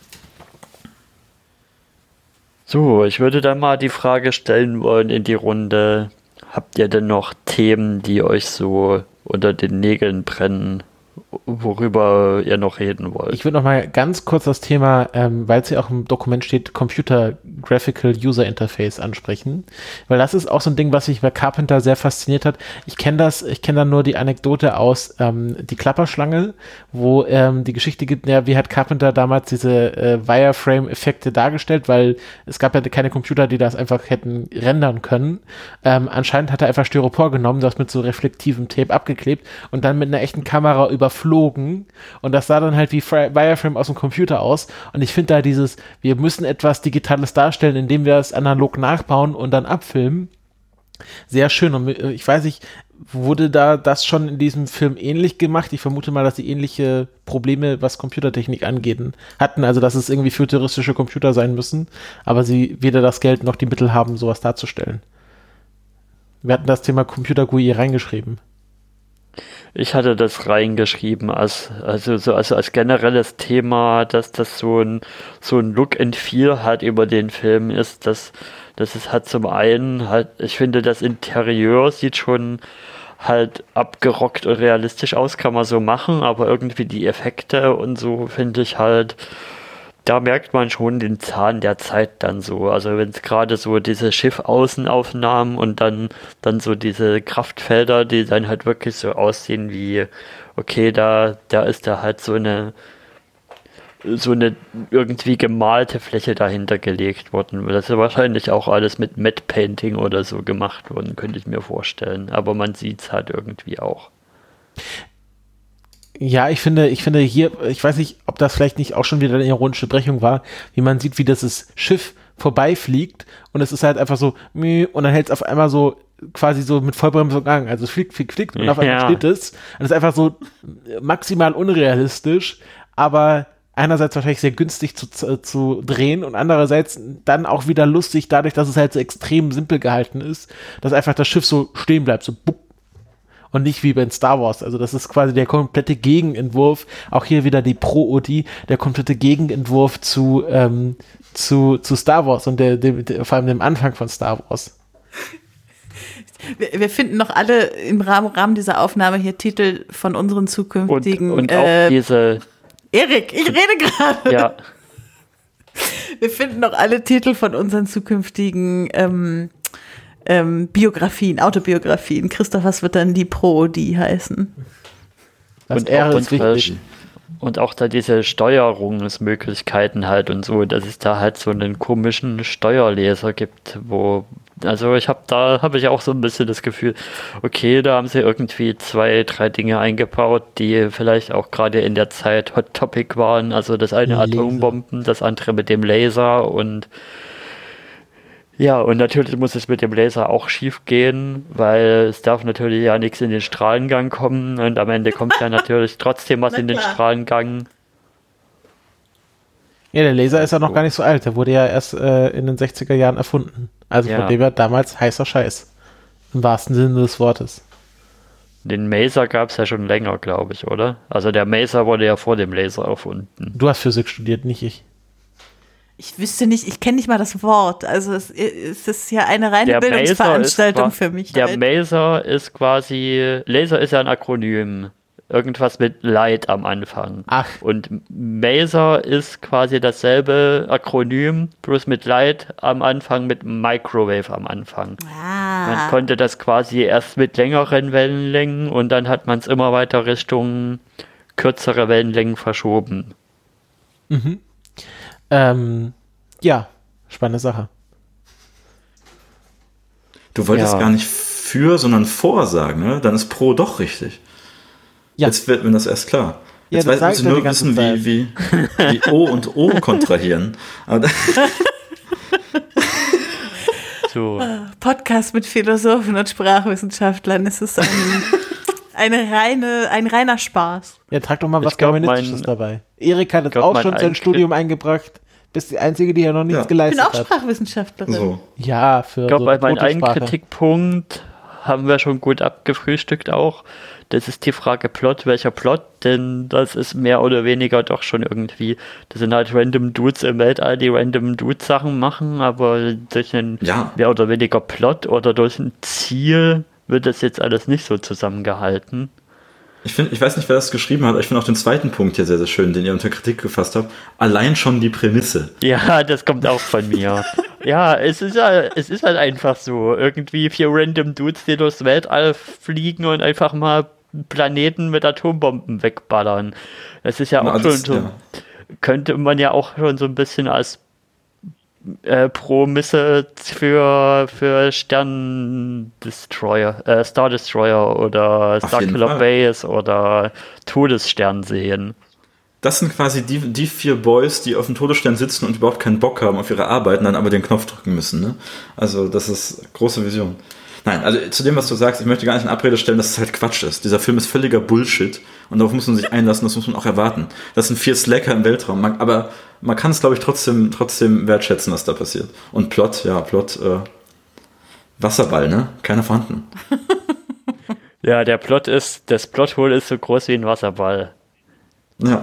So, ich würde dann mal die Frage stellen wollen in die Runde. Habt ihr denn noch Themen, die euch so unter den Nägeln brennen, worüber ihr noch reden wollt? Ich würde noch mal ganz kurz das Thema, ähm, weil es ja auch im Dokument steht, Computer Graphical User Interface ansprechen, weil das ist auch so ein Ding, was mich bei Carpenter sehr fasziniert hat. Ich kenne das, ich kenne dann nur die Anekdote aus ähm, Die Klapperschlange, wo ähm, die Geschichte gibt, ja, wie hat Carpenter damals diese äh, Wireframe-Effekte dargestellt, weil es gab ja keine Computer, die das einfach hätten rendern können. Ähm, anscheinend hat er einfach Styropor genommen, das mit so reflektivem Tape abgeklebt und dann mit einer echten Kamera überflogen und das sah dann halt wie Fri- Wireframe aus dem Computer aus und ich finde da dieses, wir müssen etwas Digitales darstellen, indem wir es analog nachbauen und dann abfilmen, sehr schön und ich weiß nicht, wurde da das schon in diesem Film ähnlich gemacht? Ich vermute mal, dass sie ähnliche Probleme, was Computertechnik angeht, hatten, also dass es irgendwie futuristische Computer sein müssen, aber sie weder das Geld noch die Mittel haben, sowas darzustellen. Wir hatten das Thema Computer G U I reingeschrieben. Ich hatte das reingeschrieben als, also, so, also als generelles Thema, dass das so ein, so ein Look and Feel halt über den Film ist, dass, dass es halt zum einen halt, ich finde, das Interieur sieht schon halt abgerockt und realistisch aus, kann man so machen, aber irgendwie die Effekte und so finde ich halt, da merkt man schon den Zahn der Zeit dann so. Also wenn es gerade so diese Schiffaußenaufnahmen und dann, dann so diese Kraftfelder, die dann halt wirklich so aussehen wie, okay, da, da ist da halt so eine so eine irgendwie gemalte Fläche dahinter gelegt worden. Das ist wahrscheinlich auch alles mit Matte Painting oder so gemacht worden, könnte ich mir vorstellen. Aber man sieht es halt irgendwie auch. Ja, ich finde, ich finde hier, ich weiß nicht, ob das vielleicht nicht auch schon wieder eine ironische Brechung war, wie man sieht, wie das Schiff vorbeifliegt und es ist halt einfach so, und dann hält es auf einmal so quasi so mit Vollbremsung an. Also es fliegt, fliegt, fliegt und auf einmal Ja. steht es. Und es ist einfach so maximal unrealistisch, aber einerseits wahrscheinlich sehr günstig zu, zu, zu drehen und andererseits dann auch wieder lustig, dadurch, dass es halt so extrem simpel gehalten ist, dass einfach das Schiff so stehen bleibt, so bupp. Und nicht wie bei Star Wars. Also das ist quasi der komplette Gegenentwurf, auch hier wieder die Pro-O D, der komplette Gegenentwurf zu, ähm, zu, zu Star Wars und der, der, der, vor allem dem Anfang von Star Wars. Wir, wir finden noch alle im Rahmen, Rahmen dieser Aufnahme hier Titel von unseren zukünftigen Und, und äh, auch diese, Erik, ich rede gerade. ja, Wir finden noch alle Titel von unseren zukünftigen ähm, ähm, Biografien, Autobiografien. Christoph, was wird dann die Pro-O D heißen? Das und R auch, ist und, wichtig. und auch da diese Steuerungsmöglichkeiten halt und so, dass es da halt so einen komischen Steuerleser gibt, wo, also ich habe da habe ich auch so ein bisschen das Gefühl, okay, da haben sie irgendwie zwei, drei Dinge eingebaut, die vielleicht auch gerade in der Zeit Hot Topic waren, also das eine Laser. Atombomben, das andere mit dem Laser und ja, und natürlich muss es mit dem Laser auch schief gehen, weil es darf natürlich ja nichts in den Strahlengang kommen und am Ende kommt ja natürlich trotzdem was Na in den klar. Strahlengang. Ja, der Laser ist ja noch gar nicht so alt. Der wurde ja erst äh, in den sechziger Jahren erfunden. Also Ja. von dem her damals heißer Scheiß. Im wahrsten Sinne des Wortes. Den Maser gab es ja schon länger, glaube ich, oder? Also der Maser wurde ja vor dem Laser erfunden. Du hast Physik studiert, nicht ich. Ich wüsste nicht, ich kenne nicht mal das Wort. Also es, es ist ja eine reine Der Maser Bildungsveranstaltung ist, für mich. Der halt. Maser ist quasi, Laser ist ja ein Akronym. Irgendwas mit Light am Anfang. Ach. Und Maser ist quasi dasselbe Akronym, bloß mit Light am Anfang, mit Microwave am Anfang. Man Ah, konnte das quasi erst mit längeren Wellenlängen und dann hat man es immer weiter Richtung kürzere Wellenlängen verschoben. Ähm, ja, spannende Sache. Du wolltest Ja. gar nicht für, sondern vor sagen, ne? Dann ist Pro doch richtig. Ja. Jetzt wird mir das erst klar. Ja, Jetzt das weiß, sag muss ich ich doch nur die ganze wissen, Zeit. wie, wie, wie O und O kontrahieren. Aber So. Podcast mit Philosophen und Sprachwissenschaftlern. Es ist ein, eine reine, ein reiner Spaß. Ja, trag doch mal Ich was glaub, Germanistisches mein- dabei. Erik hat jetzt glaub, auch mein schon sein Einkrieg- Studium eingebracht. Bist die Einzige, die ja noch nichts Ja. Ich bin geleistet auch hat. Sprachwissenschaftlerin. so. Ja, für Ich glaube, so bei meinem einen Protosprache. Kritikpunkt haben wir schon gut abgefrühstückt auch. Das ist die Frage Plot, welcher Plot, denn das ist mehr oder weniger doch schon irgendwie, das sind halt random Dudes im Weltall, die random Dudes-Sachen machen, aber durch einen Ja. mehr oder weniger Plot oder durch ein Ziel wird das jetzt alles nicht so zusammengehalten. Ich finde, ich weiß nicht, wer das geschrieben hat, aber ich finde auch den zweiten Punkt hier sehr, sehr schön, den ihr unter Kritik gefasst habt. Allein schon die Prämisse. Ja, das kommt auch von mir. Ja, es ist ja, es ist halt einfach so. Irgendwie vier random Dudes, die durchs Weltall fliegen und einfach mal Planeten mit Atombomben wegballern. Das ist ja Na, auch schon das- so, ja. könnte man ja auch schon so ein bisschen als äh, Prämisse für, für Stern-Destroyer, äh, Star Destroyer oder Auf jeden Starkiller Fall. Base oder Todesstern sehen. Das sind quasi die, die vier Boys, die auf dem Todesstern sitzen und überhaupt keinen Bock haben auf ihre Arbeit und dann aber den Knopf drücken müssen. Ne? Also das ist große Vision. Nein, also zu dem, was du sagst, ich möchte gar nicht in Abrede stellen, dass es halt Quatsch ist. Dieser Film ist völliger Bullshit und darauf muss man sich einlassen, das muss man auch erwarten. Das sind vier Slacker im Weltraum, man, aber man kann es, glaube ich, trotzdem, trotzdem wertschätzen, was da passiert. Und Plot, ja, Plot, äh, Wasserball, ne? Keiner vorhanden. Ja, der Plot ist, das Plothole ist so groß wie ein Wasserball. Ja.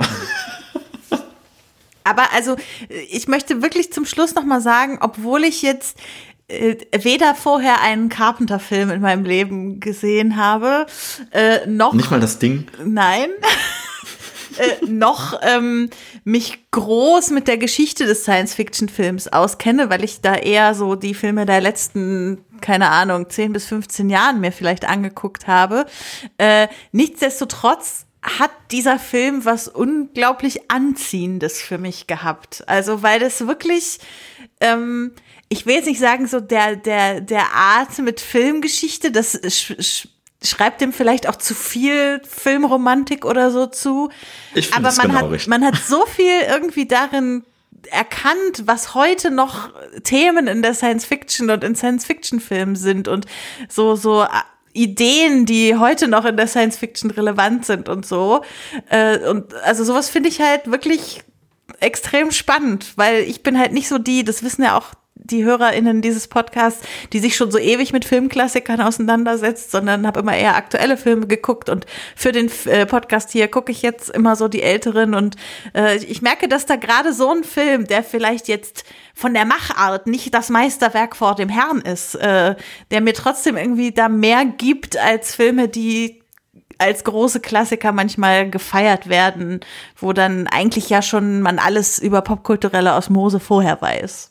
Aber also, ich möchte wirklich zum Schluss nochmal sagen, obwohl ich jetzt äh, weder vorher einen Carpenter-Film in meinem Leben gesehen habe, äh, noch, Nicht mal das Ding. nein, äh, noch ähm, mich groß mit der Geschichte des Science-Fiction-Films auskenne, weil ich da eher so die Filme der letzten, keine Ahnung, zehn bis fünfzehn Jahren mir vielleicht angeguckt habe. Äh, nichtsdestotrotz hat dieser Film was unglaublich Anziehendes für mich gehabt. Also, weil das wirklich, ähm, ich will jetzt nicht sagen, so der, der, der Art mit Filmgeschichte, das sch, sch, schreibt dem vielleicht auch zu viel Filmromantik oder so zu. Ich finde Aber es man genau hat, richtig. man hat so viel irgendwie darin erkannt, was heute noch Themen in der Science-Fiction und in Science-Fiction-Filmen sind und so, so Ideen, die heute noch in der Science-Fiction relevant sind und so. Äh, und also sowas finde ich halt wirklich extrem spannend, weil ich bin halt nicht so die, das wissen ja auch die HörerInnen dieses Podcasts, die sich schon so ewig mit Filmklassikern auseinandersetzt, sondern habe immer eher aktuelle Filme geguckt und für den äh, Podcast hier gucke ich jetzt immer so die älteren und äh, ich merke, dass da gerade so ein Film, der vielleicht jetzt von der Machart nicht das Meisterwerk vor dem Herrn ist, äh, der mir trotzdem irgendwie da mehr gibt als Filme, die als große Klassiker manchmal gefeiert werden, wo dann eigentlich ja schon man alles über popkulturelle Osmose vorher weiß.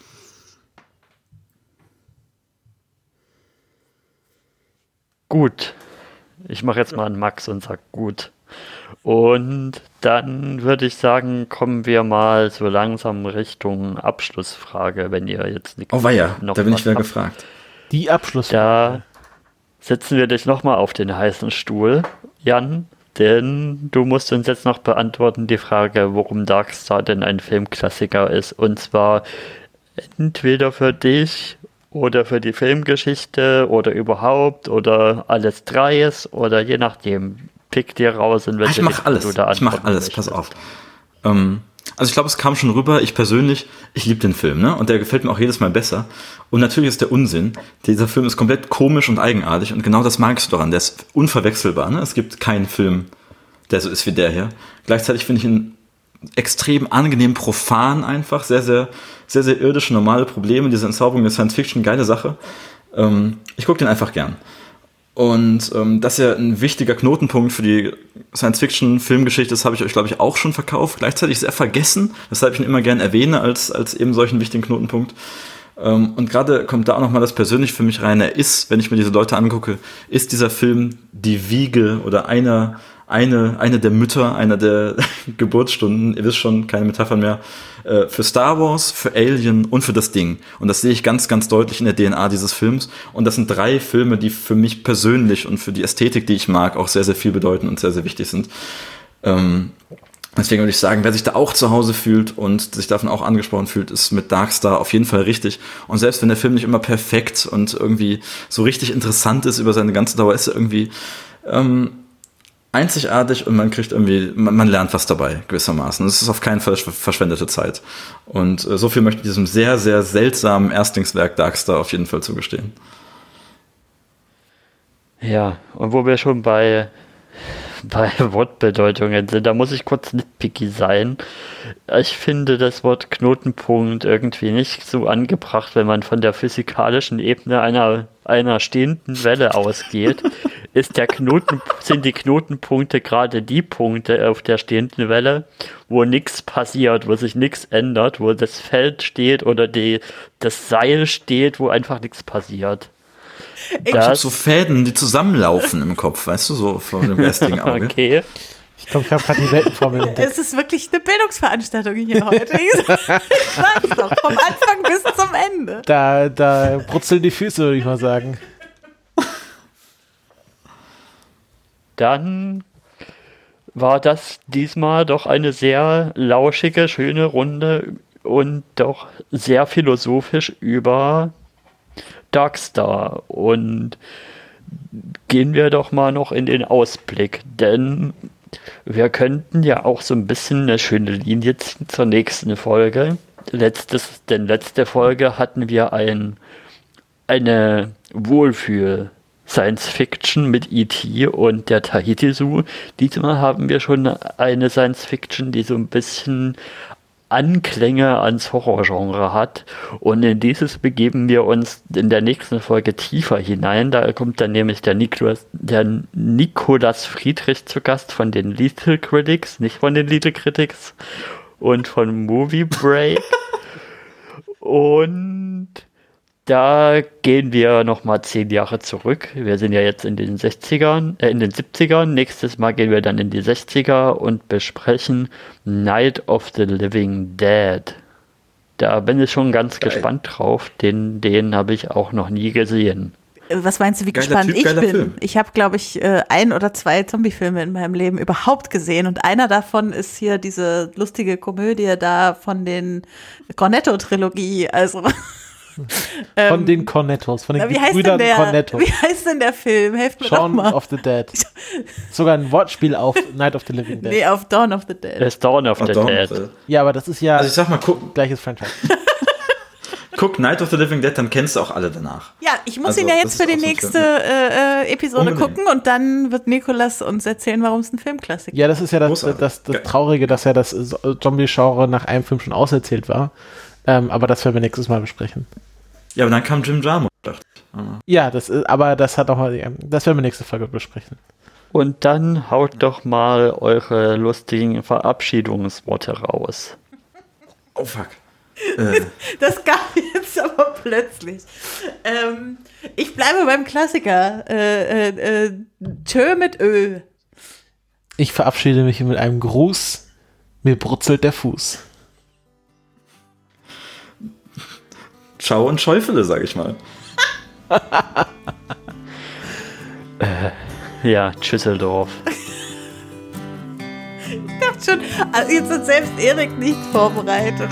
Gut. Ich mache jetzt mal einen Max und sag gut. Und dann würde ich sagen, kommen wir mal so langsam Richtung Abschlussfrage, wenn ihr jetzt nichts Oh weia, noch da bin was ich wieder habt. gefragt. Die Abschluss. Da setzen wir dich nochmal auf den heißen Stuhl, Jan, denn du musst uns jetzt noch beantworten die Frage, warum Darkstar denn ein Filmklassiker ist. Und zwar entweder für dich oder für die Filmgeschichte oder überhaupt oder alles Dreies oder je nachdem. Pick dir raus, in Ah, welche ich mach Richtung alles. du da Ich mach antworten alles, pass möchtest. auf. Ähm, also ich glaube, es kam schon rüber, ich persönlich, ich liebe den Film, ne? Und der gefällt mir auch jedes Mal besser. Und natürlich ist der Unsinn. Dieser Film ist komplett komisch und eigenartig und genau das magst du daran. Der ist unverwechselbar, ne? Es gibt keinen Film, der so ist wie der hier. Gleichzeitig finde ich ihn extrem angenehm profan einfach, sehr, sehr, sehr, sehr irdische, normale Probleme, diese Entzauberung der Science-Fiction, geile Sache. Ähm, ich gucke den einfach gern. Und ähm, dass er ein wichtiger Knotenpunkt für die Science-Fiction-Filmgeschichte ist, habe ich euch, glaube ich, auch schon verkauft. Gleichzeitig sehr vergessen, weshalb ich ihn immer gern erwähne als, als eben solchen wichtigen Knotenpunkt. Ähm, und gerade kommt da auch nochmal das Persönliche für mich rein. Er ist, wenn ich mir diese Leute angucke, ist dieser Film die Wiege oder einer, eine, eine der Mütter, einer der Geburtsstunden, ihr wisst schon, keine Metaphern mehr, äh, für Star Wars, für Alien und für das Ding. Und das sehe ich ganz, ganz deutlich in der D N A dieses Films. Und das sind drei Filme, die für mich persönlich und für die Ästhetik, die ich mag, auch sehr, sehr viel bedeuten und sehr, sehr wichtig sind. Ähm, deswegen würde ich sagen, wer sich da auch zu Hause fühlt und sich davon auch angesprochen fühlt, ist mit Darkstar auf jeden Fall richtig. Und selbst wenn der Film nicht immer perfekt und irgendwie so richtig interessant ist über seine ganze Dauer, ist er irgendwie ähm, einzigartig und man kriegt irgendwie, man, man lernt was dabei, gewissermaßen. Es ist auf keinen Fall verschwendete Zeit. Und äh, so viel möchte ich diesem sehr, sehr seltsamen Erstlingswerk Darkstar auf jeden Fall zugestehen. Ja, und wo wir schon bei, bei Wortbedeutungen sind, da muss ich kurz nitpicky sein. Ich finde das Wort Knotenpunkt irgendwie nicht so angebracht, wenn man von der physikalischen Ebene einer, einer stehenden Welle ausgeht. Ist der Knoten, sind die Knotenpunkte gerade die Punkte auf der stehenden Welle, wo nichts passiert, wo sich nichts ändert, wo das Feld steht oder die, das Seil steht, wo einfach nichts passiert. Ich habe so Fäden, die zusammenlaufen im Kopf, weißt du, so vor dem geistigen Auge. Okay. Ich glaube, ich habe gerade die Weltenformel entdeckt. Es ist wirklich eine Bildungsveranstaltung hier heute. Ich sag's doch, vom Anfang bis zum Ende. Da, da brutzeln die Füße, würde ich mal sagen. Dann war das diesmal doch eine sehr lauschige, schöne Runde und doch sehr philosophisch über Darkstar. Und gehen wir doch mal noch in den Ausblick, denn wir könnten ja auch so ein bisschen eine schöne Linie ziehen zur nächsten Folge. Letztes, denn letzte Folge hatten wir ein, eine Wohlfühl- Science-Fiction mit E T und der Tahiti Zoo. Diesmal haben wir schon eine Science-Fiction, die so ein bisschen Anklänge ans Horrorgenre hat. Und in dieses begeben wir uns in der nächsten Folge tiefer hinein. Da kommt dann nämlich der Niklas, der Nicolas Friedrich zu Gast von den Lethal Critics, nicht von den Little Critics, und von Movie Break. Und da gehen wir nochmal zehn Jahre zurück. Wir sind ja jetzt in den sechzigern, äh, in den siebzigern. Nächstes Mal gehen wir dann in die sechziger und besprechen Night of the Living Dead. Da bin ich schon ganz Geil. gespannt drauf. Den, den habe ich auch noch nie gesehen. Was meinst du, wie Geiler gespannt Typ, ich geiler bin? Film. Ich habe, glaube ich, ein oder zwei Zombie-Filme in meinem Leben überhaupt gesehen. Und einer davon ist hier diese lustige Komödie da von den Cornetto-Trilogie. Also Von ähm, den Cornettos, von den wie heißt Brüdern denn der, Cornetto. Wie heißt denn der Film? Helft mir doch Shaun mal. of the Dead. Sogar ein Wortspiel auf Night of the Living Dead. Nee, auf Dawn of the Dead. Es Dawn of Oh, the Dawn Dead. of the- Ja, aber das ist ja Also ich sag mal, guck, gleiches Franchise. guck Night of the Living Dead, dann kennst du auch alle danach. Ja, ich muss Also, ihn ja das jetzt für ist die auch so ein nächste Film. äh, äh, Episode Unbedingt. gucken und dann wird Nikolas uns erzählen, warum es ein Filmklassiker ist. Ja, das ist ja das, Großartig. das, das Geil. Traurige, dass ja das Zombie-Genre nach einem Film schon auserzählt war. Ähm, aber das werden wir nächstes Mal besprechen. Ja, aber dann kam Jim Jarmusch, dachte ich. Ah. Ja, das ist, aber das hat auch mal, das werden wir nächste Folge besprechen. Und dann haut doch mal eure lustigen Verabschiedungsworte raus. Oh fuck. äh, Das gab jetzt aber plötzlich. Ähm, ich bleibe beim Klassiker. Äh, äh, äh, Tschö mit Ö. Ich verabschiede mich mit einem Gruß. Mir brutzelt der Fuß. Ciao und Schäufele, sag ich mal. äh, ja, Tschüsseldorf. Ich dachte schon, also jetzt hat selbst Erik nicht vorbereitet.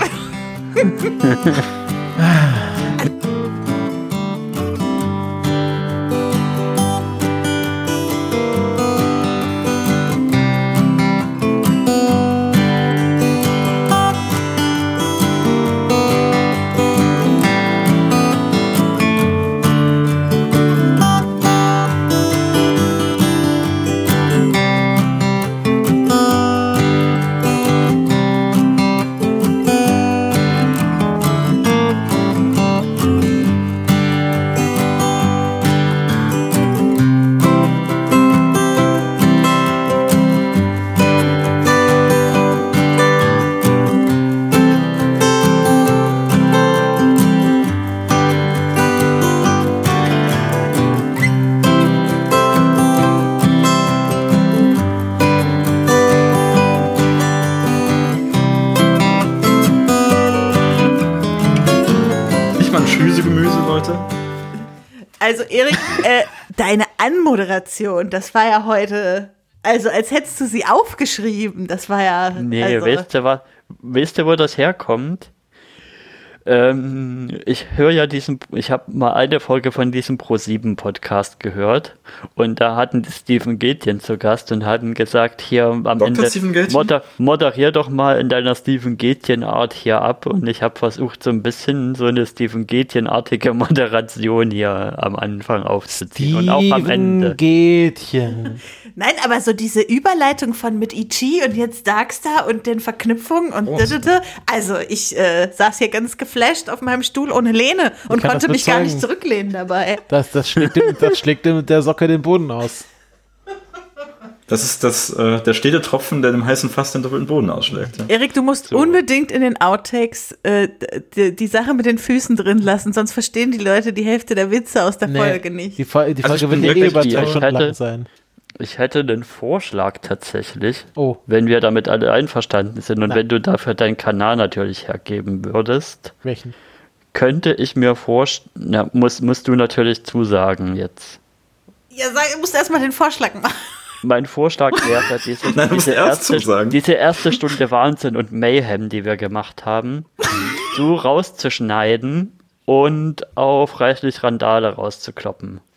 Also Erik, äh, deine Anmoderation, das war ja heute Also, als hättest du sie aufgeschrieben. Das war ja. Nee, also, weißt du was? Weißt du, wo das herkommt? Ähm, ich höre ja diesen, ich habe mal eine Folge von diesem Pro sieben Podcast gehört und da hatten die Stephen Gätjen zu Gast und hatten gesagt, hier am Doktor Ende Stephen Gätjen? moder, moderier doch mal in deiner Stephen Gätjen-Art hier ab und ich habe versucht, so ein bisschen so eine Stephen Gätjen-artige Moderation hier am Anfang aufzuziehen und auch am Ende. Gätjen. Nein, aber so diese Überleitung von mit Ichi und jetzt Darkstar und den Verknüpfungen und Oh. also ich äh, saß hier ganz geflasht auf meinem Stuhl ohne Lehne und kann konnte das mich gar nicht bezeugen. zurücklehnen dabei. Das, das schlägt, dem, das schlägt dem mit der Socke den Boden aus. Das ist das, äh, der stete Tropfen, der dem heißen Fass den doppelten Boden ausschlägt. Ja. Erik, du musst So. unbedingt in den Outtakes äh, die, die Sache mit den Füßen drin lassen, sonst verstehen die Leute die Hälfte der Witze aus der Folge nicht. Die, Fol die Also Folge ich wird bin ja eh wirklich- über die- zwei ich Stunden hätte- lang sein. Ich hätte einen Vorschlag tatsächlich, Oh, wenn wir damit alle einverstanden sind und Na. wenn du dafür deinen Kanal natürlich hergeben würdest, welchen? könnte ich mir vorstellen, na, musst, musst du natürlich zusagen jetzt. Ja, sag, du musst erstmal den Vorschlag machen. Mein Vorschlag wäre, diese, Nein, du musst diese, erst erste, zusagen. diese erste Stunde Wahnsinn und Mayhem, die wir gemacht haben, so rauszuschneiden und auf reichlich Randale rauszukloppen.